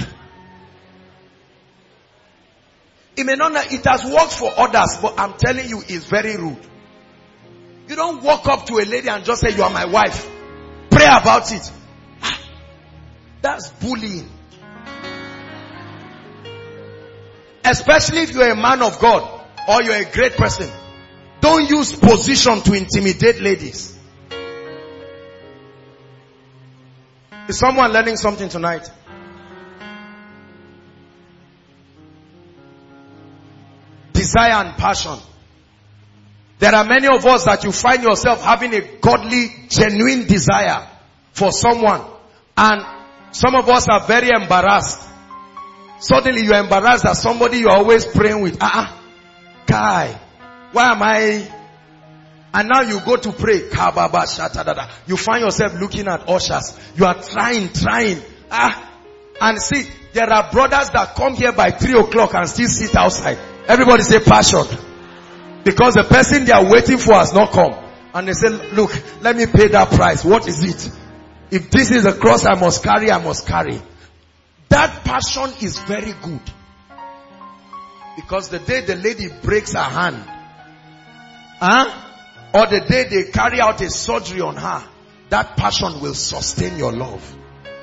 It may not, it has worked for others, but I'm telling you, it's very rude. You don't walk up to a lady and just say, you are my wife. Pray about it. That's bullying. Especially if you're a man of God or you're a great person. Don't use position to intimidate ladies. Is someone learning something tonight? Desire and passion. There are many of us that you find yourself having a godly, genuine desire for someone. And some of us are very embarrassed. Suddenly you're embarrassed that somebody you're always praying with. Guy, why am I? And now you go to pray. You find yourself looking at ushers. You are trying. And see, there are brothers that come here by 3 o'clock and still sit outside. Everybody say passion. Because the person they are waiting for has not come. And they say, look, let me pay that price. What is it? If this is a cross I must carry, I must carry. That passion is very good. Because the day the lady breaks her hand, or the day they carry out a surgery on her, that passion will sustain your love.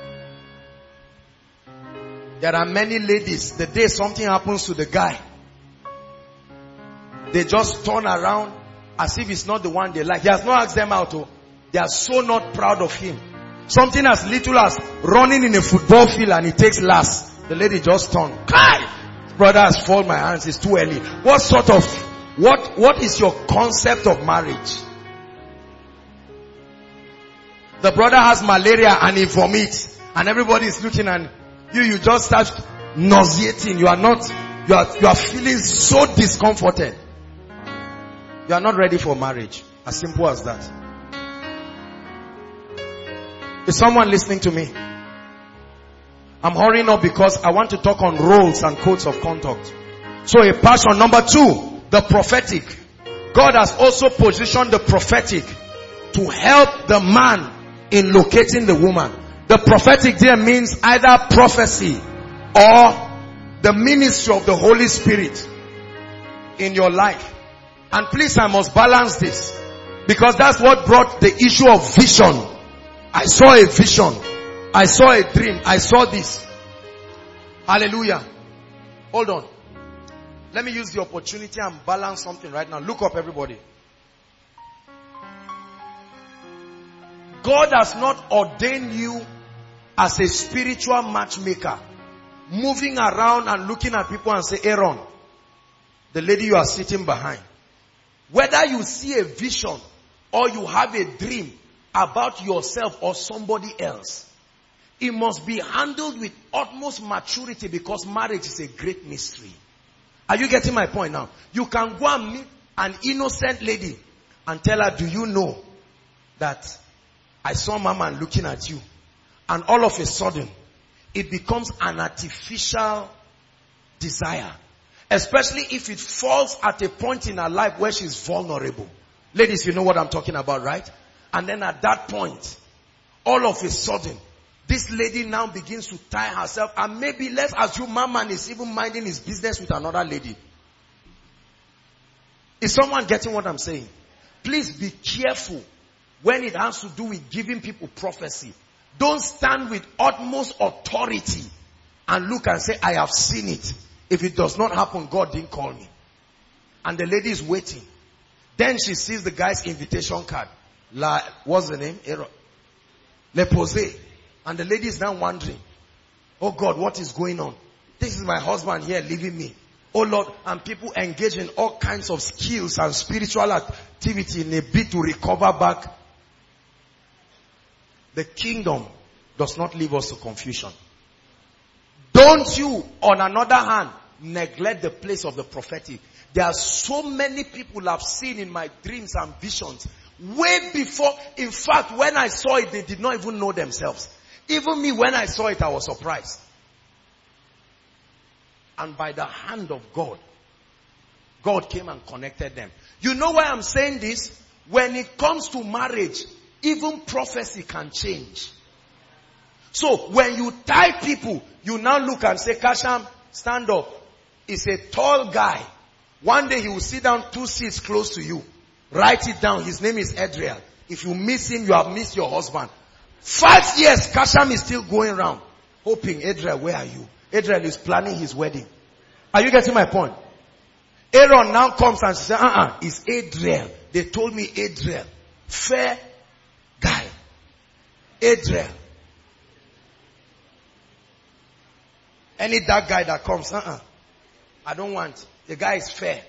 There are many ladies, the day something happens to the guy, they just turn around as if it's not the one they like. He has not asked them out. They are so not proud of him. Something as little as running in a football field and he takes last. The lady just turned. Brother has fallen my hands. It's too early. What is your concept of marriage? The brother has malaria and he vomits. And everybody is looking and you just start nauseating. You are feeling so discomforted. You are not ready for marriage. As simple as that. Is someone listening to me? I'm hurrying up because I want to talk on roles and codes of conduct. So a passion. Number 2, the prophetic. God has also positioned the prophetic to help the man in locating the woman. The prophetic there means either prophecy or the ministry of the Holy Spirit in your life. And please, I must balance this, because that's what brought the issue of vision. I saw a vision. I saw a dream. I saw this. Hallelujah. Hold on. Let me use the opportunity and balance something right now. Look up, everybody. God has not ordained you as a spiritual matchmaker, moving around and looking at people and say, Aaron, the lady you are sitting behind. Whether you see a vision or you have a dream about yourself or somebody else, it must be handled with utmost maturity, because marriage is a great mystery. Are you getting my point now? You can go and meet an innocent lady and tell her, do you know that I saw Mama looking at you? And all of a sudden, it becomes an artificial desire. Especially if it falls at a point in her life where she's vulnerable. Ladies, you know what I'm talking about, right? And then at that point, all of a sudden, this lady now begins to tie herself. And maybe, let's assume Mama is even minding his business with another lady. Is someone getting what I'm saying? Please be careful when it has to do with giving people prophecy. Don't stand with utmost authority and look and say, I have seen it. If it does not happen, God didn't call me. And the lady is waiting. Then she sees the guy's invitation card. What's the name? Le Posé. And the lady is now wondering, oh God, what is going on? This is my husband here leaving me. Oh Lord. And people engage in all kinds of skills and spiritual activity in a bid to recover back. The kingdom does not leave us to confusion. Don't you, on another hand, neglect the place of the prophetic. There are so many people I've seen in my dreams and visions way before. In fact, when I saw it, they did not even know themselves. Even me, when I saw it, I was surprised. And by the hand of God, God came and connected them. You know why I'm saying this? When it comes to marriage, even prophecy can change. So when you tie people, you now look and say, Kasham, stand up. He's a tall guy. One day he will sit down 2 seats close to you. Write it down. His name is Adriel. If you miss him, you have missed your husband. 5 years, Kasham is still going around, hoping, Adriel, where are you? Adriel is planning his wedding. Are you getting my point? Aaron now comes and says, it's Adriel. They told me Adriel. Fair guy. Adriel. Any dark guy that comes, I don't want. The guy is fair.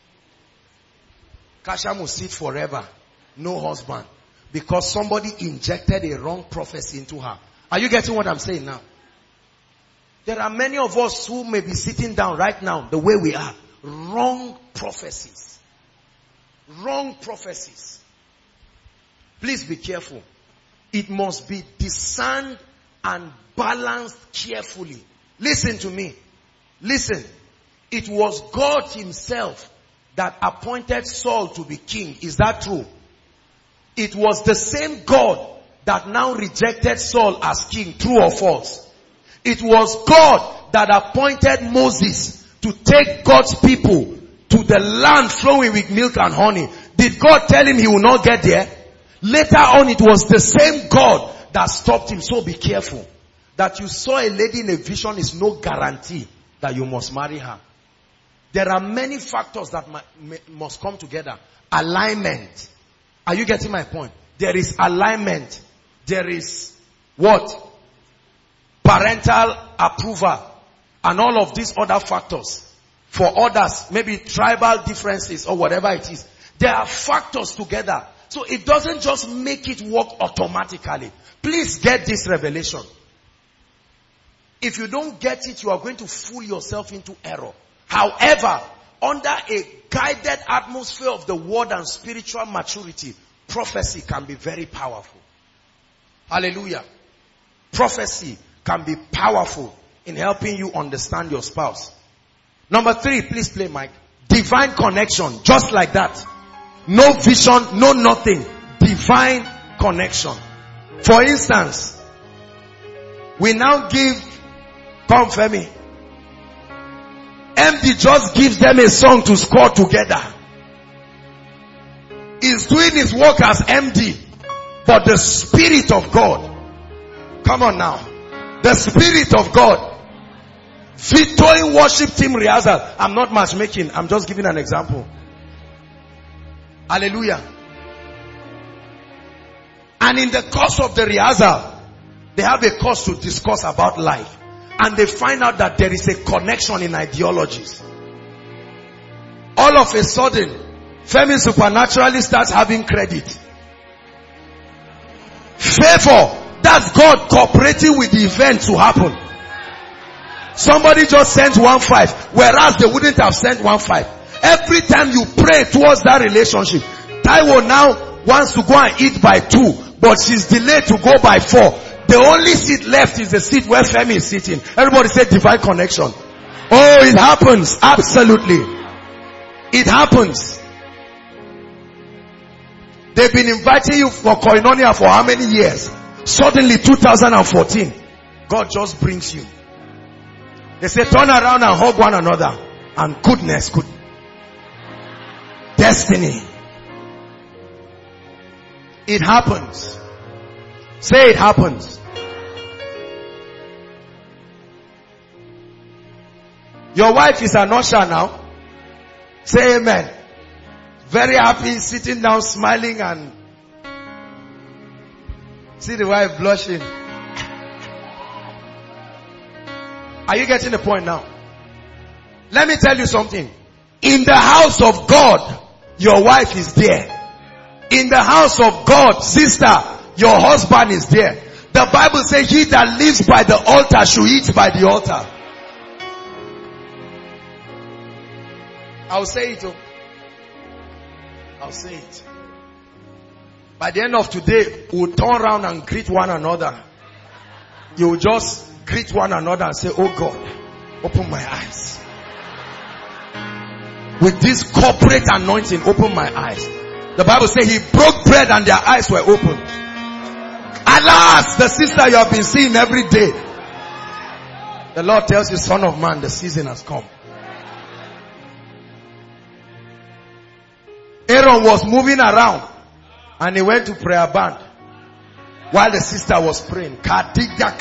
Kasham will sit forever. No husband. Because somebody injected a wrong prophecy into her. Are you getting what I'm saying now? There are many of us who may be sitting down right now the way we are. Wrong prophecies. Wrong prophecies. Please be careful. It must be discerned and balanced carefully. Listen to me. Listen. It was God himself that appointed Saul to be king. Is that true? It was the same God that now rejected Saul as king. True or false? It was God that appointed Moses to take God's people to the land flowing with milk and honey. Did God tell him he will not get there? Later on, it was the same God that stopped him. So be careful. That you saw a lady in a vision is no guarantee that you must marry her. There are many factors that must come together. Alignment. Are you getting my point? There is alignment. There is what? Parental approval. And all of these other factors. For others, maybe tribal differences or whatever it is. There are factors together. So it doesn't just make it work automatically. Please get this revelation. If you don't get it, you are going to fool yourself into error. However, under a guided atmosphere of the word and spiritual maturity, prophecy can be very powerful. Hallelujah. Prophecy can be powerful in helping you understand your spouse. Number 3, please play Mike. Divine connection, just like that. No vision, no nothing. Divine connection. For instance, we now give, come Femi, MD just gives them a song to score together. He's doing his work as MD, but the Spirit of God, come on now, the Spirit of God, vetoing worship team rehearsal. I'm not matchmaking, I'm just giving an example. Hallelujah. And in the course of the rehearsal, they have a course to discuss about life. And they find out that there is a connection in ideologies. All of a sudden, Femi supernaturally starts having credit. Favor, that's God cooperating with the event to happen. Somebody just sent 1.5, whereas they wouldn't have sent 1.5. Every time you pray towards that relationship, Taiwo now wants to go and eat by 2, but she's delayed to go by 4. The only seat left is the seat where Femi is sitting. Everybody say divine connection. Oh, it happens. Absolutely. It happens. They've been inviting you for Koinonia for how many years? Suddenly 2014, God just brings you. They say turn around and hug one another. And goodness, good. Destiny. It happens. Say it happens. Your wife is an usher now. Say amen. Very happy, sitting down, smiling, and see the wife blushing. Are you getting the point now? Let me tell you something. In the house of God, your wife is there. In the house of God, sister, your husband is there. The Bible says he that lives by the altar should eat by the altar. I'll say it. I'll say it. By the end of today, we'll turn around and greet one another. You'll just greet one another and say, oh God, open my eyes. With this corporate anointing, open my eyes. The Bible says he broke bread and their eyes were open. Alas, the sister you have been seeing every day. The Lord tells you, son of man, the season has come. Aaron was moving around and he went to prayer band while the sister was praying. God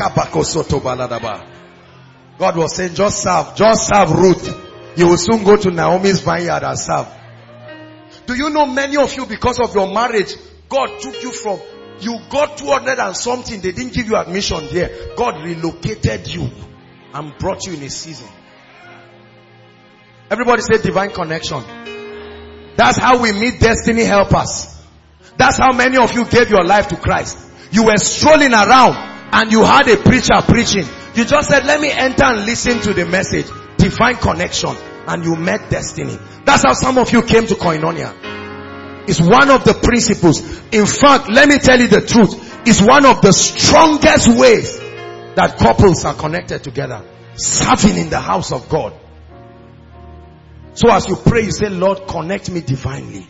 was saying, just serve Ruth. You will soon go to Naomi's vineyard and serve. Do you know many of you, because of your marriage, God took you from, you got 200 and something, they didn't give you admission there. God relocated you and brought you in a season. Everybody say divine connection. That's how we meet destiny helpers. That's how many of you gave your life to Christ. You were strolling around and you had a preacher preaching. You just said, let me enter and listen to the message. Divine connection. And you met destiny. That's how some of you came to Koinonia. It's one of the principles. In fact, let me tell you the truth. It's one of the strongest ways that couples are connected together. Serving in the house of God. So as you pray, you say, Lord, connect me divinely.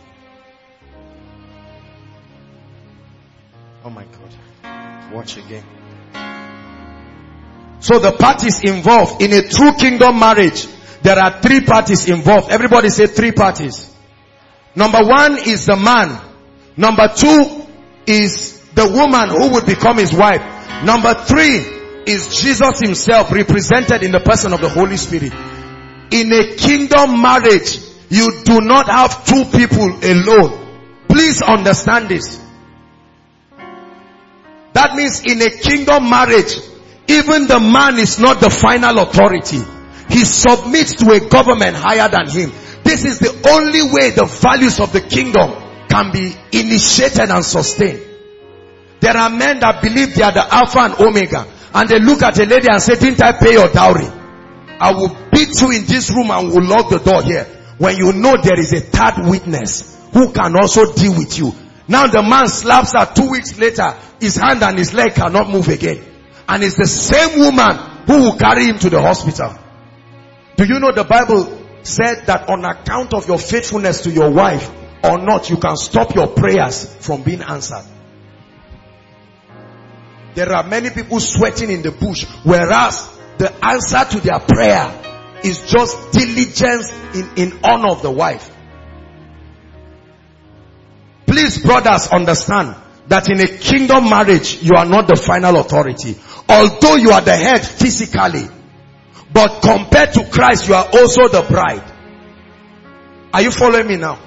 Oh my God. Watch again. So the parties involved in a true kingdom marriage, there are 3 parties involved. Everybody say 3 parties. Number 1 is the man. Number 2 is the woman who would become his wife. Number 3 is Jesus himself, represented in the person of the Holy Spirit. In a kingdom marriage, you do not have 2 people alone. Please understand this. That means in a kingdom marriage, even the man is not the final authority. He submits to a government higher than him. This is the only way the values of the kingdom can be initiated and sustained. There are men that believe they are the Alpha and Omega, and they look at a lady and say, didn't I pay your dowry? I will beat you in this room and will lock the door here. When you know there is a third witness who can also deal with you. Now the man slaps her. 2 weeks later, his hand and his leg cannot move again. And it's the same woman who will carry him to the hospital. Do you know the Bible said that on account of your faithfulness to your wife or not, you can stop your prayers from being answered. There are many people sweating in the bush, whereas the answer to their prayer is just diligence in honor of the wife. Please, brothers, understand that in a kingdom marriage, you are not the final authority. Although you are the head physically, but compared to Christ, you are also the bride. Are you following me now?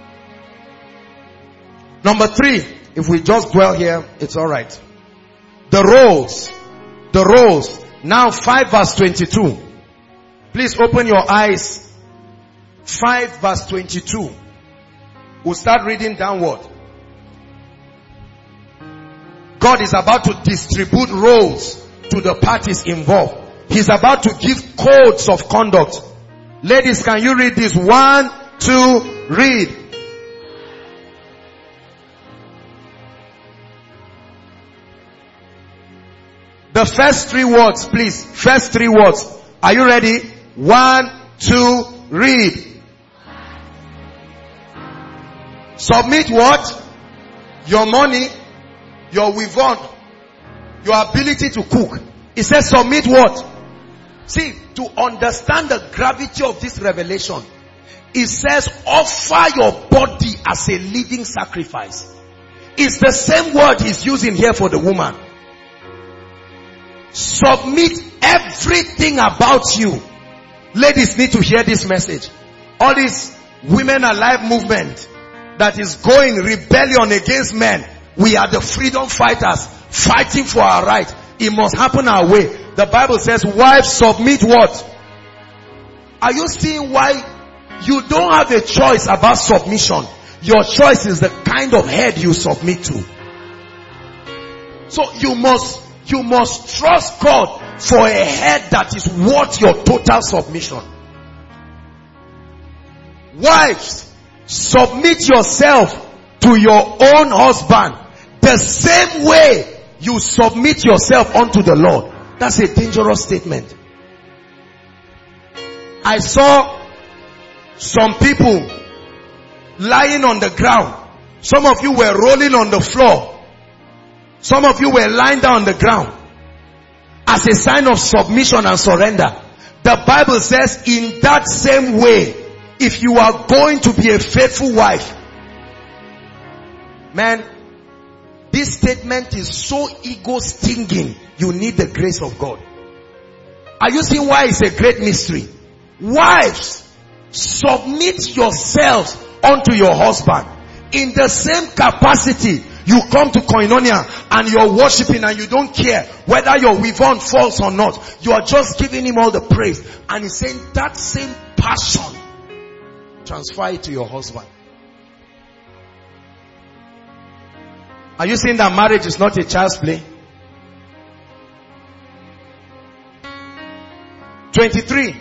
Number 3, if we just dwell here, it's alright. The roles. Now 5 verse 22. Please open your eyes. 5 verse 22. We'll start reading downward. God is about to distribute roles to the parties involved. He's about to give codes of conduct. Ladies, can you read this? 1, 2, read. The first 3 words, please. First 3 words. Are you ready? 1, 2, read. Submit what? Your money, your weave-on, your ability to cook. It says submit what? See, to understand the gravity of this revelation, it says offer your body as a living sacrifice. It's the same word he's using here for the woman. Submit everything about you. Ladies need to hear this message. All this Women Alive movement that is going rebellion against men. We are the freedom fighters fighting for our right. It must happen our way. The Bible says, wives, submit what? Are you seeing why you don't have a choice about submission? Your choice is the kind of head you submit to. So you must trust God for a head that is worth your total submission. Wives, submit yourself to your own husband the same way you submit yourself unto the Lord. That's a dangerous statement. I saw some people lying on the ground. Some of you were rolling on the floor. Some of you were lying down on the ground as a sign of submission and surrender. The Bible says, in that same way, if you are going to be a faithful wife, man, this statement is so ego stinging. You need the grace of God. Are you seeing why it's a great mystery? Wives, submit yourselves unto your husband. In the same capacity, you come to Koinonia and you're worshiping and you don't care whether your weave-on falls or not. You are just giving him all the praise. And he's saying that same passion, transfer it to your husband. Are you saying that marriage is not a child's play? 23.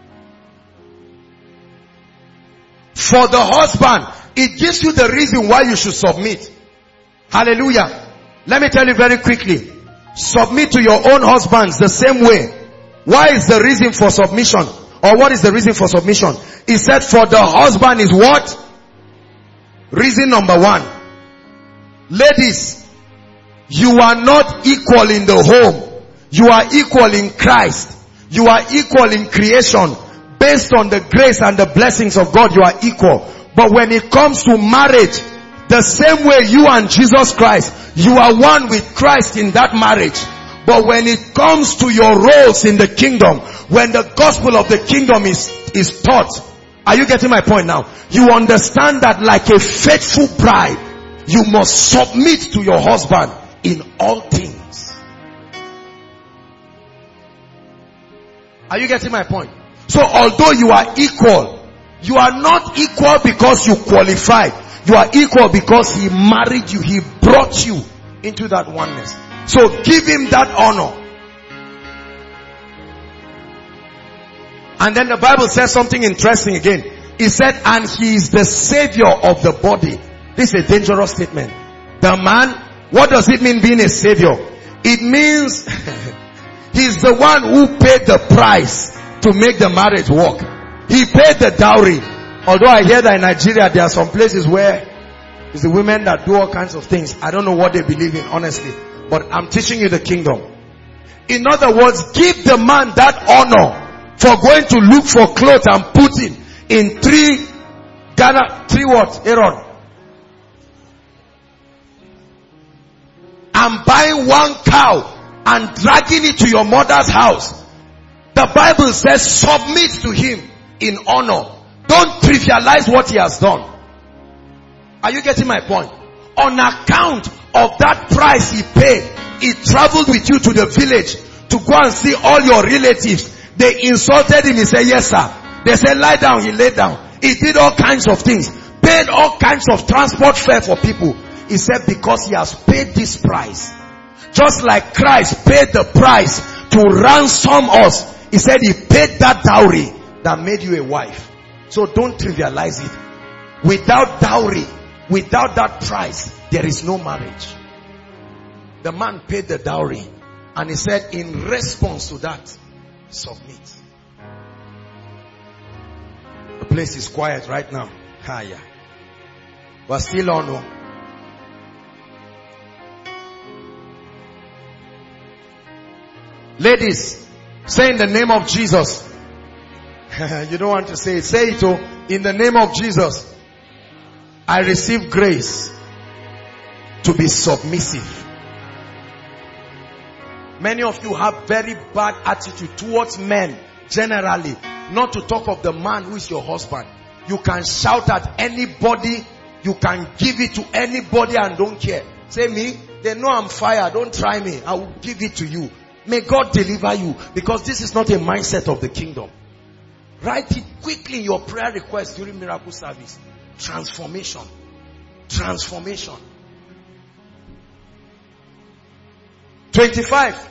For the husband, it gives you the reason why you should submit. Hallelujah. Let me tell you very quickly. Submit to your own husbands the same way. Why is the reason for submission? Or what is the reason for submission? He said for the husband is what? Reason number 1. Ladies, you are not equal in the home. You are equal in Christ. You are equal in creation. Based on the grace and the blessings of God, you are equal. But when it comes to marriage, the same way you and Jesus Christ, you are one with Christ in that marriage. But when it comes to your roles in the kingdom, when the gospel of the kingdom is taught, are you getting my point now? You understand that like a faithful bride, you must submit to your husband in all things. Are you getting my point? So although you are equal, you are not equal because you qualified. You are equal because he married you. He brought you into that oneness. So give him that honor. And then the Bible says something interesting again. It said, and he is the savior of the body. This is a dangerous statement. The man, what does it mean being a savior? It means he's the one who paid the price to make the marriage work. He paid the dowry. Although I hear that in Nigeria there are some places where it's the women that do all kinds of things. I don't know what they believe in, honestly. But I'm teaching you the kingdom. In other words, give the man that honor for going to look for clothes and put it in three what? Aaron. And buying one cow and dragging it to your mother's house. The Bible says submit to him in honor. Don't trivialize what he has done. Are you getting my point? On account of that price he paid, he traveled with you to the village to go and see all your relatives. They insulted him. He said, yes sir. They said, lie down. He laid down. He did all kinds of things. Paid all kinds of transport fare for people. He said, because he has paid this price. Just like Christ paid the price to ransom us. He said he paid that dowry that made you a wife. So don't trivialize it. Without dowry, without that price, there is no marriage. The man paid the dowry. And he said, in response to that, submit. The place is quiet right now. Higher. But still on. No. Ladies, say in the name of Jesus. You don't want to say it. Say it. Oh, in the name of Jesus, I receive grace to be submissive. Many of you have very bad attitude towards men generally. Not to talk of the man who is your husband. You can shout at anybody. You can give it to anybody and don't care. Say me, they know I'm fire. Don't try me. I will give it to you. May God deliver you. Because this is not a mindset of the kingdom. Write it quickly in your prayer request during miracle service. Transformation. Transformation. 25.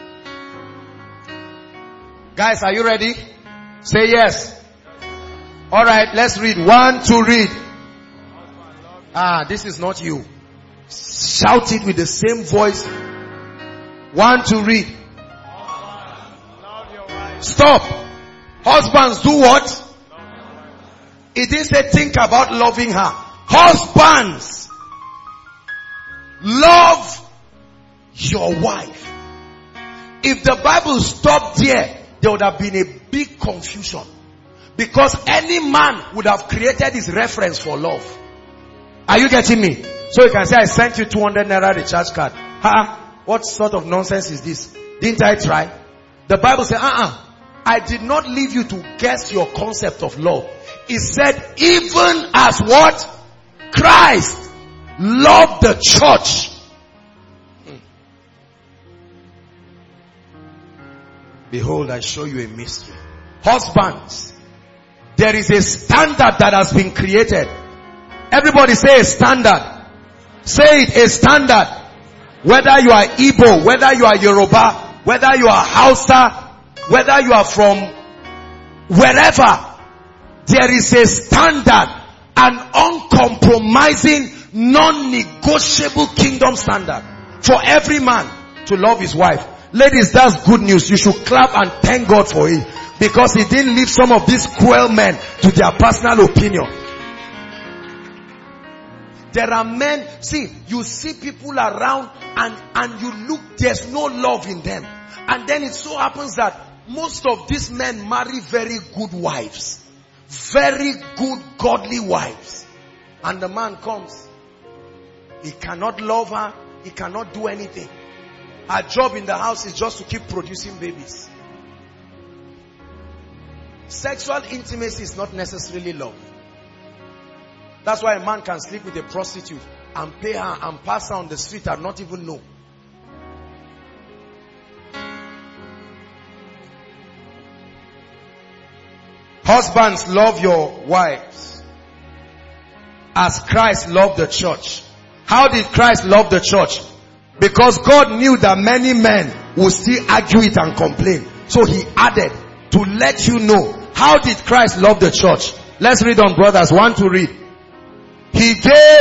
Guys, are you ready? Say yes. Alright, let's read. 1, 2, read. This is not you. Shout it with the same voice. 1, 2, read. Stop. Husbands, do what? It didn't say think about loving her. Husbands, love your wife. If the Bible stopped there, there would have been a big confusion. Because any man would have created his reference for love. Are you getting me? So you can say, I sent you 200 naira recharge card. What sort of nonsense is this? Didn't I try? The Bible said, I did not leave you to guess your concept of love. It said, even as what? Christ loved the church. Behold, I show you a mystery. Husbands, there is a standard that has been created. Everybody say a standard. Say it, a standard. Whether you are Igbo, whether you are Yoruba, whether you are Hausa, whether you are from wherever, there is a standard, an uncompromising, non-negotiable kingdom standard for every man to love his wife. Ladies, that's good news. You should clap and thank God for it, because he didn't leave some of these cruel men to their personal opinion. There are men, you see people around and you look, there's no love in them. And then it so happens that most of these men marry very good wives. Very good godly wives. And the man comes. He cannot love her. He cannot do anything. Her job in the house is just to keep producing babies. Sexual intimacy is not necessarily love. That's why a man can sleep with a prostitute and pay her and pass her on the street and not even know. Husbands, love your wives as Christ loved the church. How did Christ love the church? Because God knew that many men would still argue it and complain. So he added to let you know. How did Christ love the church? Let's read on, brothers. 1 to read. He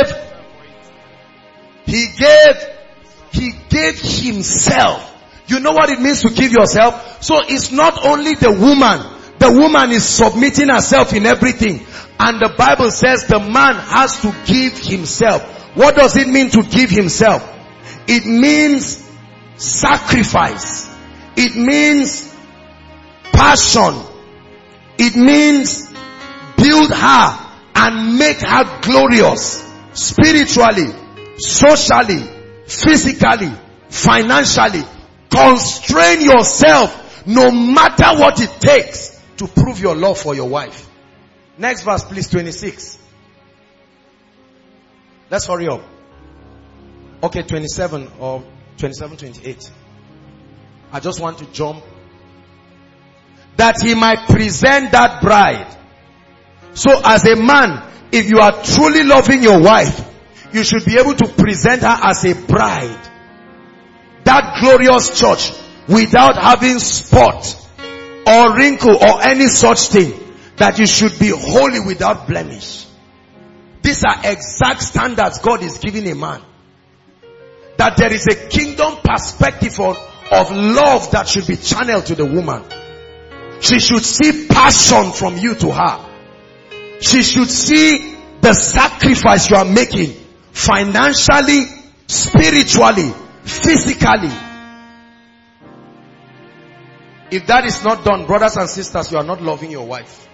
gave himself. You know what it means to give yourself? So it's not only the woman. The woman is submitting herself in everything. And the Bible says the man has to give himself. What does it mean to give himself? It means sacrifice. It means passion. It means build her and make her glorious. Spiritually, socially, physically, financially. Constrain yourself no matter what it takes to prove your love for your wife. Next verse please, 26. Let's hurry up. Okay, 27 or 27, 28. I just want to jump. That he might present that bride. So as a man, if you are truly loving your wife, you should be able to present her as a bride. That glorious church without having spot or wrinkle or any such thing. That you should be holy without blemish. These are exact standards God is giving a man. That there is a kingdom perspective of love that should be channeled to the woman. She should see passion from you to her. She should see the sacrifice you are making financially, spiritually, physically. If that is not done, brothers and sisters, you are not loving your wife.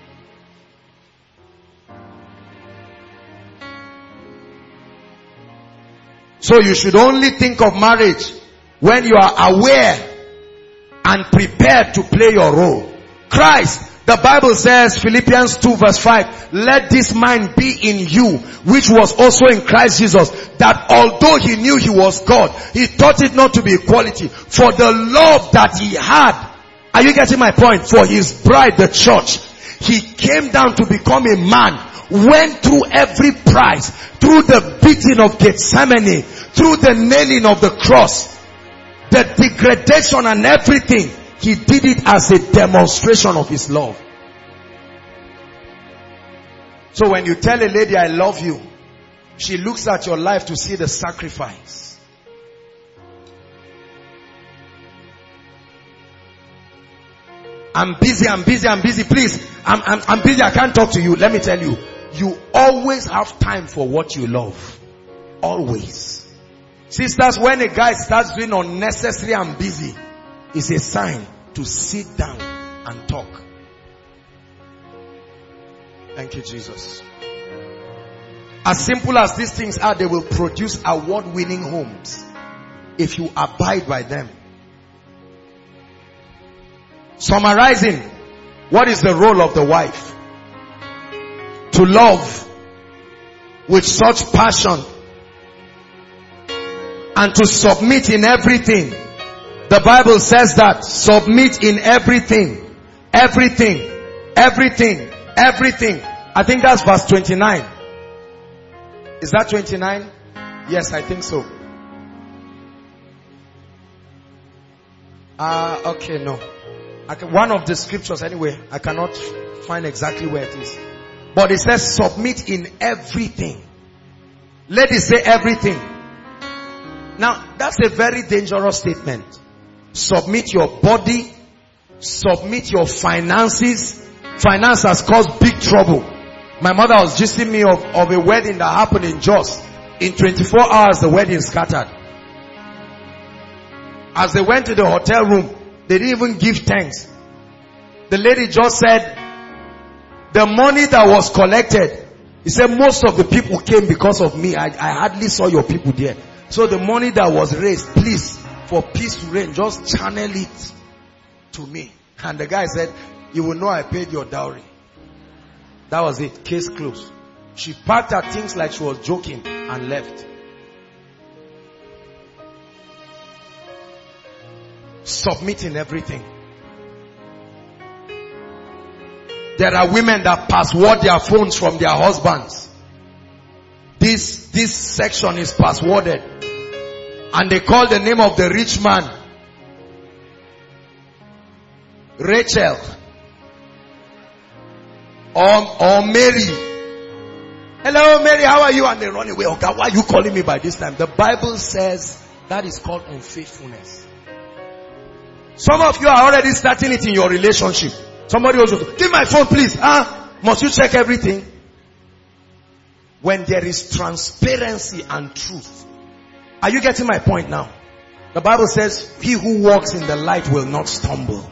So you should only think of marriage when you are aware and prepared to play your role. Christ, the Bible says, Philippians 2 verse 5, let this mind be in you, which was also in Christ Jesus, that although he knew he was God, he thought it not to be equality, for the love that he had. Are you getting my point? For his bride, the church. He came down to become a man, went through every price, through the beating of Gethsemane, through the nailing of the cross, the degradation and everything. He did it as a demonstration of his love. So when you tell a lady, I love you, she looks at your life to see the sacrifice. I'm busy. Please, I'm busy. I can't talk to you. Let me tell you, you always have time for what you love. Always. Sisters, when a guy starts doing unnecessary and busy, it's a sign to sit down and talk. Thank you, Jesus. As simple as these things are, they will produce award-winning homes if you abide by them. Summarizing, what is the role of the wife? To love with such passion and to submit in everything. The Bible says that submit in everything. Everything. I think that's verse 29. Is that 29? Yes, I think so. Okay, no. One of the scriptures anyway, I cannot find exactly where it is. But it says submit in everything. Ladies, say everything. Now, that's a very dangerous statement. Submit your body. Submit your finances. Finance has caused big trouble. My mother was gisting me of a wedding that happened in Jos. In 24 hours, the wedding scattered. As they went to the hotel room, they didn't even give thanks. The lady just said, the money that was collected, he said, most of the people came because of me. I hardly saw your people there. So the money that was raised, please, for peace to reign, just channel it to me. And the guy said, you will know I paid your dowry. That was it. Case closed. She packed her things like she was joking and left. Submit in everything. There are women that password their phones from their husbands. This section is passworded. And they call the name of the rich man Rachel or Mary. Hello Mary, how are you? And they run away. Okay, why are you calling me by this time? The Bible says that is called unfaithfulness. Some of you are already starting it in your relationship. Somebody also, give my phone please. Must you check everything? When there is transparency and truth. Are you getting my point now? The Bible says, he who walks in the light will not stumble.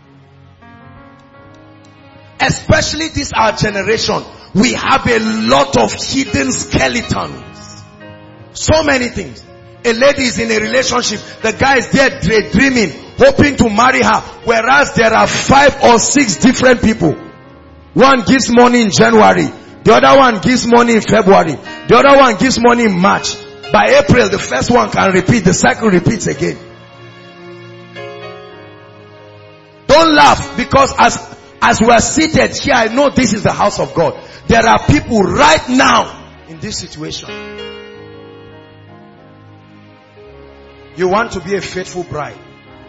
Especially this our generation. We have a lot of hidden skeletons. So many things. A lady is in a relationship. The guy is there daydreaming, hoping to marry her. Whereas there are 5 or 6 different people. One gives money in January. The other one gives money in February. The other one gives money in March. By April, the first one can repeat. The cycle repeats again. Don't laugh, because as we are seated here, I know this is the house of God. There are people right now in this situation. You want to be a faithful bride.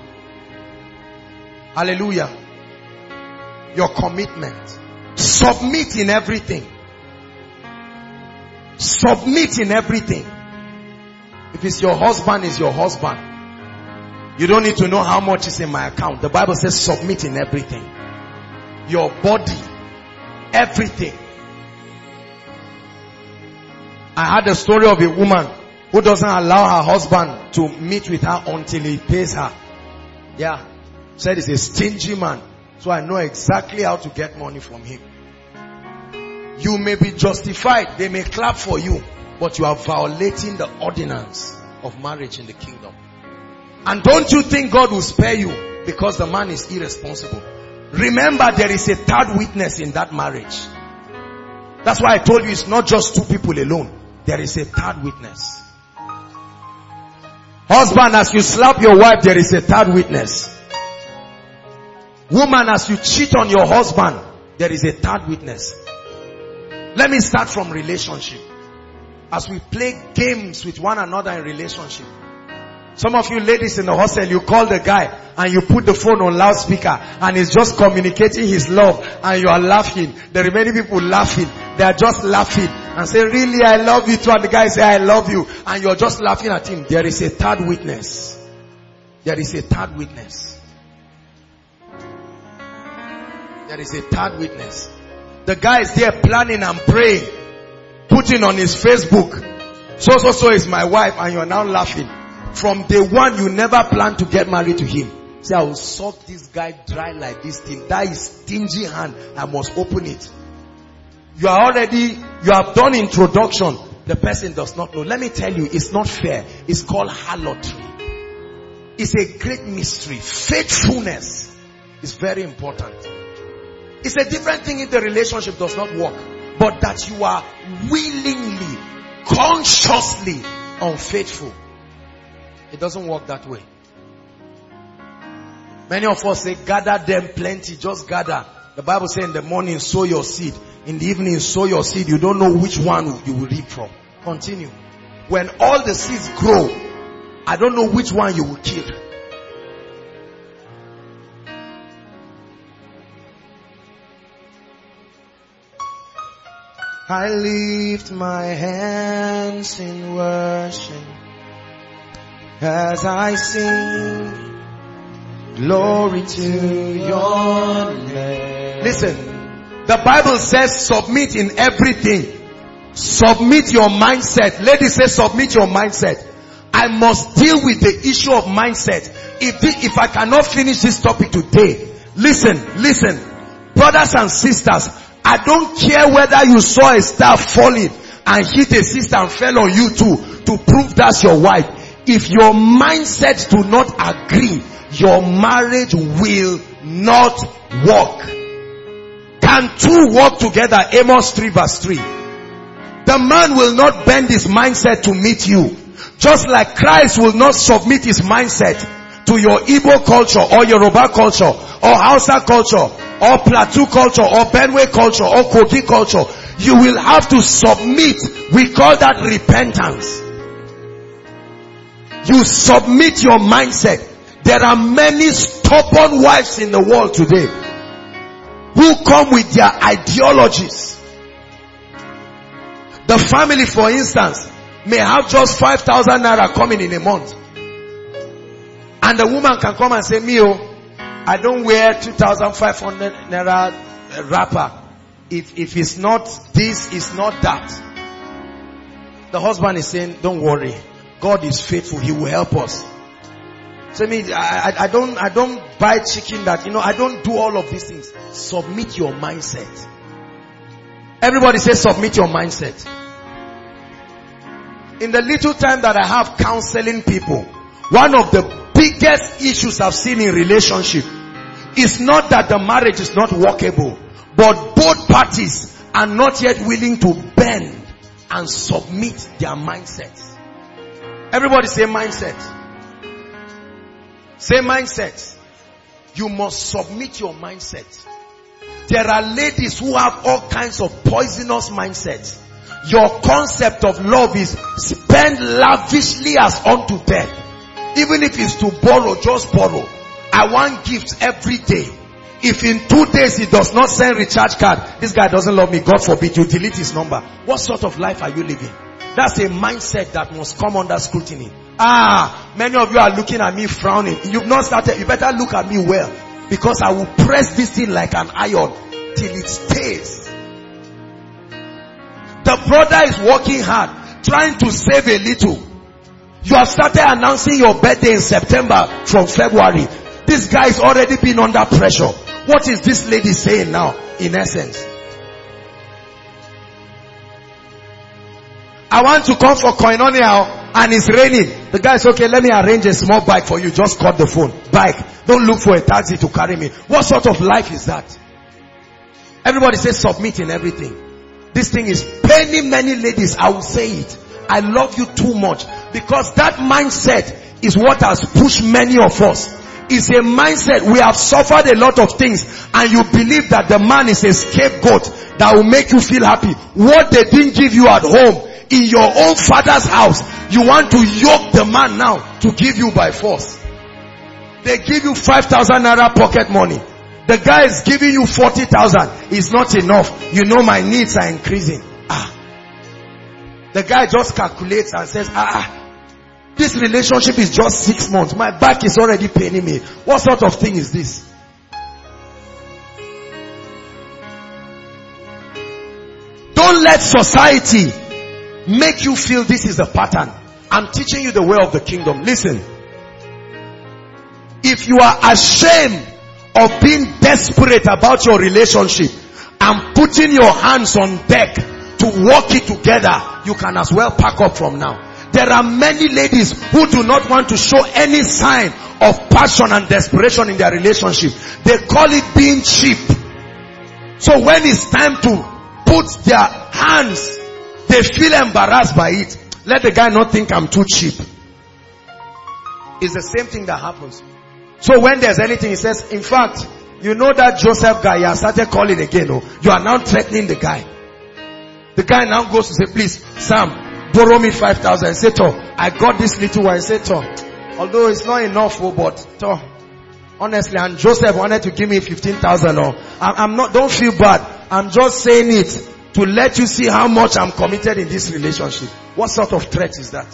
Hallelujah. Your commitment. Submit in everything. Submit in everything. If it's your husband, it's your husband. You don't need to know how much is in my account. The Bible says submit in everything. Your body. Everything. I had a story of a woman who doesn't allow her husband to meet with her until he pays her. Yeah. Said he's a stingy man. So I know exactly how to get money from him. You may be justified. They may clap for you. But you are violating the ordinance of marriage in the kingdom. And don't you think God will spare you because the man is irresponsible? Remember, there is a third witness in that marriage. That's why I told you it's not just 2 people alone. There is a third witness. Husband, as you slap your wife, there is a third witness. Woman, as you cheat on your husband, there is a third witness. Let me start from relationship. As we play games with one another in relationship. Some of you ladies in the hostel, you call the guy and you put the phone on loudspeaker and he's just communicating his love and you are laughing. The remaining people laughing. They are just laughing and say, really, I love you too. And the guy say, I love you. And you're just laughing at him. There is a third witness. There is a third witness. There is a third witness. The guy is there planning and praying, putting on his Facebook, so is my wife, and you're now laughing. From day one, you never planned to get married to him. Say, I will suck this guy dry like this thing. That is stingy hand. I must open it. You have done introduction. The person does not know. Let me tell you, it's not fair. It's called harlotry. It's a great mystery. Faithfulness is very important. It's a different thing if the relationship does not work. But that you are willingly, consciously unfaithful. It doesn't work that way. Many of us say, gather them plenty. Just gather. The Bible says in the morning, sow your seed. In the evening, sow your seed. You don't know which one you will reap from. Continue. When all the seeds grow, I don't know which one you will kill. I lift my hands in worship as I sing glory to your name. Listen, the Bible says submit in everything. Submit your mindset. Ladies, say submit your mindset. I must deal with the issue of mindset. If I cannot finish this topic today, listen. Brothers and sisters, I don't care whether you saw a star falling and hit a sister and fell on you too to prove that's your wife. If your mindsets do not agree, your marriage will not work. Can two work together? Amos 3 verse 3. The man will not bend his mindset to meet you. Just like Christ will not submit his mindset to your Igbo culture or Yoruba culture or Hausa culture or Plateau culture or Benue culture or Kogi culture. You will have to submit. We call that repentance. You submit your mindset. There are many stubborn wives in the world today who come with their ideologies. The family, for instance, may have just 5,000 naira coming in a month. And the woman can come and say, Mio, I don't wear 2,500 naira wrapper. If it's not this, it's not that. The husband is saying, don't worry. God is faithful. He will help us. So I don't buy chicken that, I don't do all of these things. Submit your mindset. Everybody say submit your mindset. In the little time that I have counseling people, one of the biggest issues I've seen in relationship is not that the marriage is not workable, but both parties are not yet willing to bend and submit their mindsets. Everybody say mindset. Say mindset. You must submit your mindset. There are ladies who have all kinds of poisonous mindsets. Your concept of love is spend lavishly as unto death. Even if it's to borrow, just borrow. I want gifts every day. If in 2 days he does not send recharge card, this guy doesn't love me, God forbid, you delete his number. What sort of life are you living? That's a mindset that must come under scrutiny. Many of you are looking at me frowning. You've not started. You better look at me well, because I will press this thing like an iron till it stays. The brother is working hard, trying to save a little. You have started announcing your birthday in September from February. This guy is already been under pressure. What is this lady saying now, in essence? I want to come for Koinonia and it's raining. The guy is okay, let me arrange a small bike for you. Just cut the phone. Bike. Don't look for a taxi to carry me. What sort of life is that? Everybody says submit in everything. This thing is paining many ladies. I will say it. I love you too much. Because that mindset is what has pushed many of us. It's a mindset. We have suffered a lot of things and you believe that the man is a scapegoat that will make you feel happy. What they didn't give you at home, in your own father's house, you want to yoke the man now to give you by force. They give you 5,000 naira pocket money. The guy is giving you 40,000. It's not enough. You know my needs are increasing. The guy just calculates and says, this relationship is just 6 months. My back is already paining me. What sort of thing is this? Don't let society make you feel this is a pattern. I'm teaching you the way of the kingdom. Listen. If you are ashamed of being desperate about your relationship and putting your hands on deck to work it together, you can as well pack up from now. There are many ladies who do not want to show any sign of passion and desperation in their relationship. They call it being cheap. So when it's time to put their hands, they feel embarrassed by it. Let the guy not think I'm too cheap. It's the same thing that happens. So when there's anything, he says, in fact, you know that Joseph guy, you have started calling again. You are now threatening the guy. The guy now goes to say, please, Sam, borrow me 5,000. Say, I got this little one. Say, although it's not enough, but honestly, and Joseph wanted to give me 15,000. I'm not, don't feel bad. I'm just saying it to let you see how much I'm committed in this relationship. What sort of threat is that?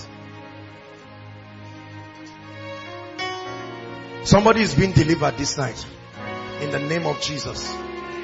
Somebody is being delivered this night in the name of Jesus.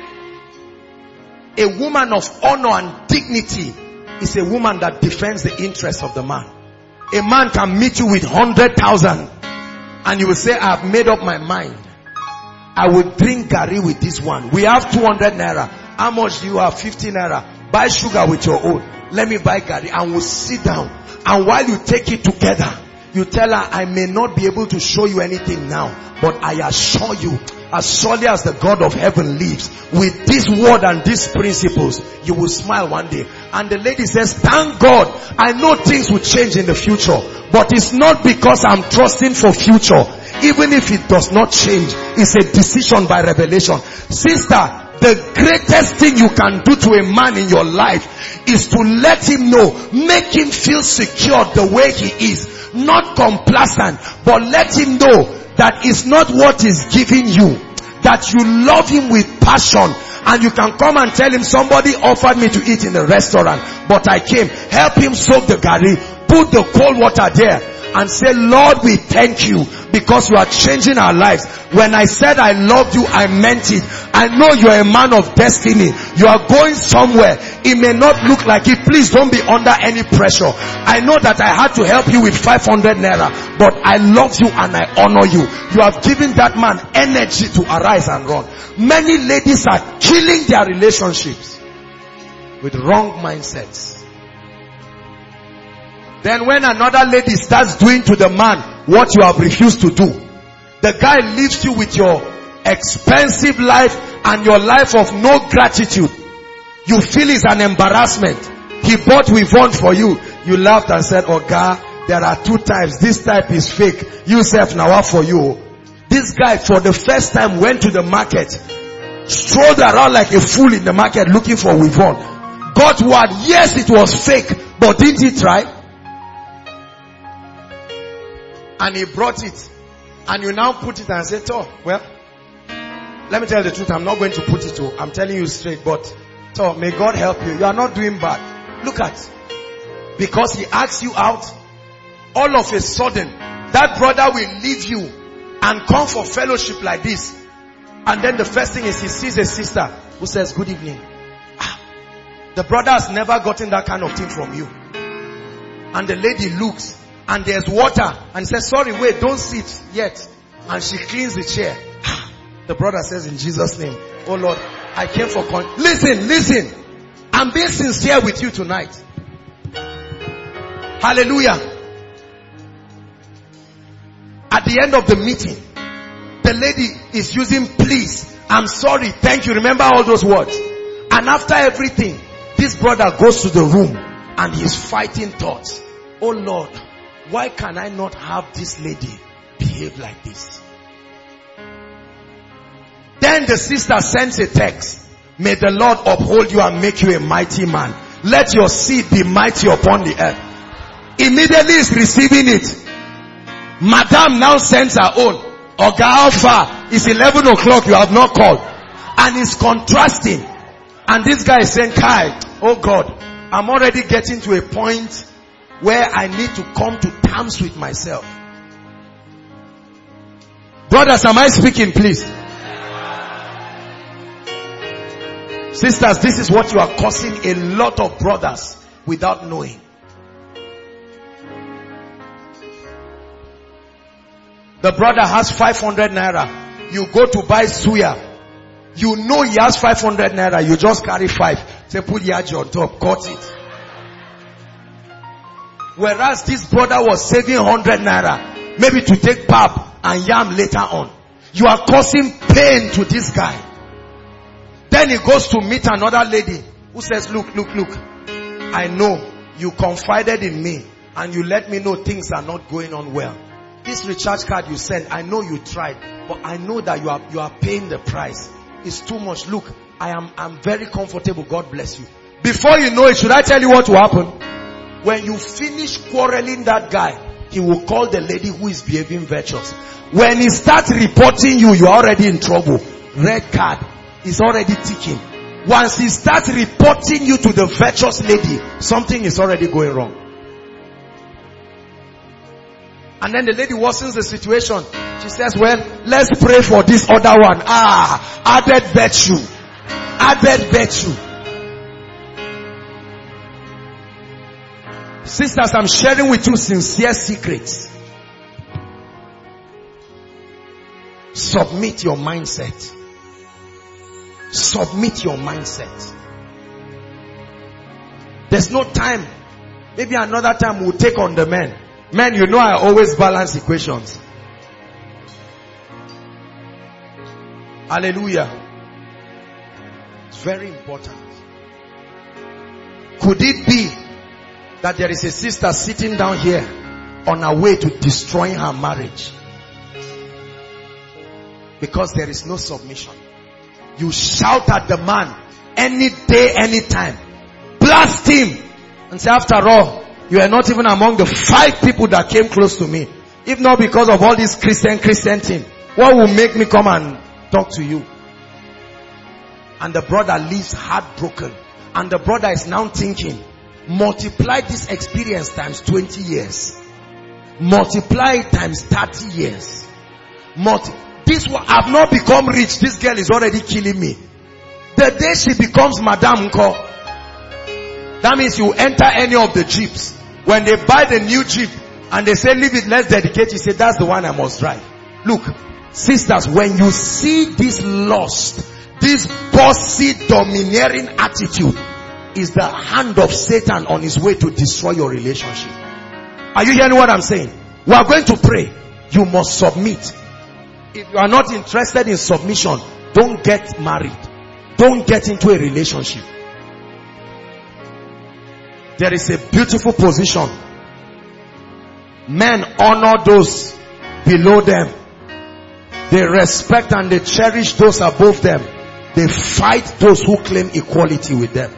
A woman of honor and dignity is a woman that defends the interests of the man. A man can meet you with 100,000 and you will say, I have made up my mind. I will drink Gari with this one. We have 200 naira. How much do you have? 50 naira. Buy sugar with your own. Let me buy Gari. And we'll sit down. And while you take it together, you tell her, I may not be able to show you anything now, but I assure you, as surely as the God of heaven lives, with this word and these principles, you will smile one day. And the lady says, thank God, I know things will change in the future, but it's not because I'm trusting for future. Even if it does not change, it's a decision by revelation. Sister, the greatest thing you can do to a man in your life is to let him know, make him feel secure the way he is. Not complacent, but let him know that it's not what is giving you. That you love him with passion. And you can come and tell him, somebody offered me to eat in the restaurant, but I came. Help him soak the Gari. Put the cold water there. And say, Lord, we thank you because you are changing our lives. When I said I loved you, I meant it. I know you are a man of destiny. You are going somewhere. It may not look like it. Please don't be under any pressure. I know that I had to help you with 500 naira, but I love you and I honor you. You have given that man energy to arise and run. Many ladies are killing their relationships with wrong mindsets. Then when another lady starts doing to the man what you have refused to do, the guy leaves you with your expensive life and your life of no gratitude. You feel it's an embarrassment. He bought Wivon for you. You laughed and said, oh God, there are 2 types. This type is fake. You self now for you. This guy for the first time went to the market, strolled around like a fool in the market looking for Wivon. Got what? Yes, it was fake, but didn't he try? And he brought it. And you now put it and say, well, let me tell you the truth. I'm not going to put it to. I'm telling you straight. But, may God help you. You are not doing bad. Look at. Because he asks you out, all of a sudden, that brother will leave you and come for fellowship like this. And then the first thing is he sees a sister who says, good evening. The brother has never gotten that kind of thing from you. And the lady looks. And there's water. And says, sorry, wait, don't sit yet. And she cleans the chair. The brother says, in Jesus' name, oh Lord, I came for Listen. I'm being sincere with you tonight. Hallelujah. At the end of the meeting, the lady is using please, I'm sorry, thank you. Remember all those words. And after everything, this brother goes to the room and he's fighting thoughts. Oh Lord, why can I not have this lady behave like this? Then the sister sends a text. May the Lord uphold you and make you a mighty man. Let your seed be mighty upon the earth. Immediately is receiving it. Madam now sends her own. Oga Alpha, It's 11 o'clock, you have not called. And it's contrasting. And this guy is saying, Kai, oh God, I'm already getting to a point where I need to come to terms with myself. Brothers, am I speaking, please? Sisters, this is what you are causing a lot of brothers without knowing. The brother has 500 naira. You go to buy suya. You know he has 500 naira. You just carry 5. Say, put yaji on top. Cut it. Whereas this brother was saving 100 naira. Maybe to take pap and yam later on. You are causing pain to this guy. Then he goes to meet another lady who says, look. I know you confided in me and you let me know things are not going on well. This recharge card you sent, I know you tried, but I know that you are paying the price. It's too much. Look, I'm very comfortable. God bless you. Before you know it, should I tell you what will happen? When you finish quarreling that guy, he will call the lady who is behaving virtuous. When he starts reporting you, you are already in trouble. Red card is already ticking. Once he starts reporting you to the virtuous lady, something is already going wrong. And then the lady worsens the situation. She says, well, let's pray for this other one. Added virtue. Added virtue. Sisters, I'm sharing with you sincere secrets. Submit your mindset. Submit your mindset. There's no time. Maybe another time we'll take on the men. Men, you know I always balance equations. Hallelujah. It's very important. Could it be that there is a sister sitting down here on her way to destroying her marriage? Because there is no submission. You shout at the man any day, any time. Blast him. And say, after all, you are not even among the 5 people that came close to me. If not because of all this Christian thing, what will make me come and talk to you? And the brother leaves heartbroken. And the brother is now thinking, multiply this experience times 20 years. Multiply it times 30 years. This one, I've not become rich. This girl is already killing me. The day she becomes Madame Nko, that means you enter any of the jeeps. When they buy the new jeep and they say, leave it, let's dedicate, you say, that's the one I must drive. Look, sisters, when you see this lust, this bossy, domineering attitude, is the hand of Satan on his way to destroy your relationship. Are you hearing what I'm saying? We are going to pray. You must submit. If you are not interested in submission, don't get married. Don't get into a relationship. There is a beautiful position. Men honor those below them. They respect and they cherish those above them. They fight those who claim equality with them.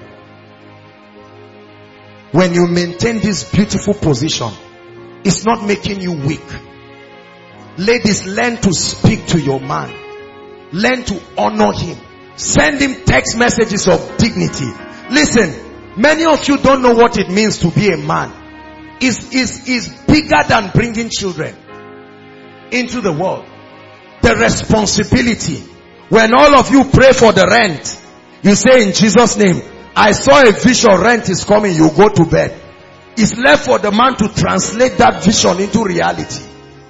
When you maintain this beautiful position, it's not making you weak. Ladies, learn to speak to your man. Learn to honor him. Send him text messages of dignity. Listen, many of you don't know what it means to be a man. Is bigger than bringing children into the world. The responsibility. When all of you pray for the rent, you say in Jesus' name, I saw a vision, rent is coming, you go to bed. It's left for the man to translate that vision into reality.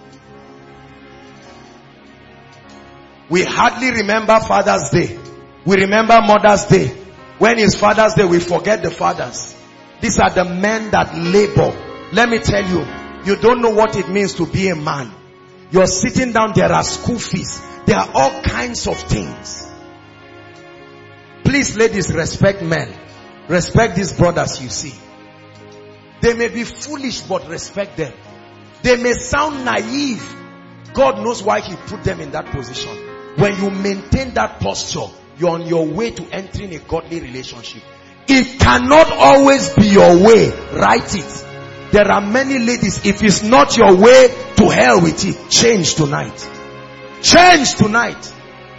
We hardly remember Father's Day. We remember Mother's Day. When it's Father's Day, we forget the fathers. These are the men that labor. Let me tell you, you don't know what it means to be a man. You're sitting down, there are school fees. There are all kinds of things. Please, ladies, respect men. Respect these brothers you see. They may be foolish, but respect them. They may sound naive. God knows why He put them in that position. When you maintain that posture, you're on your way to entering a godly relationship. It cannot always be your way. Write it. There are many ladies, if it's not your way, to hell with it. Change tonight. Change tonight.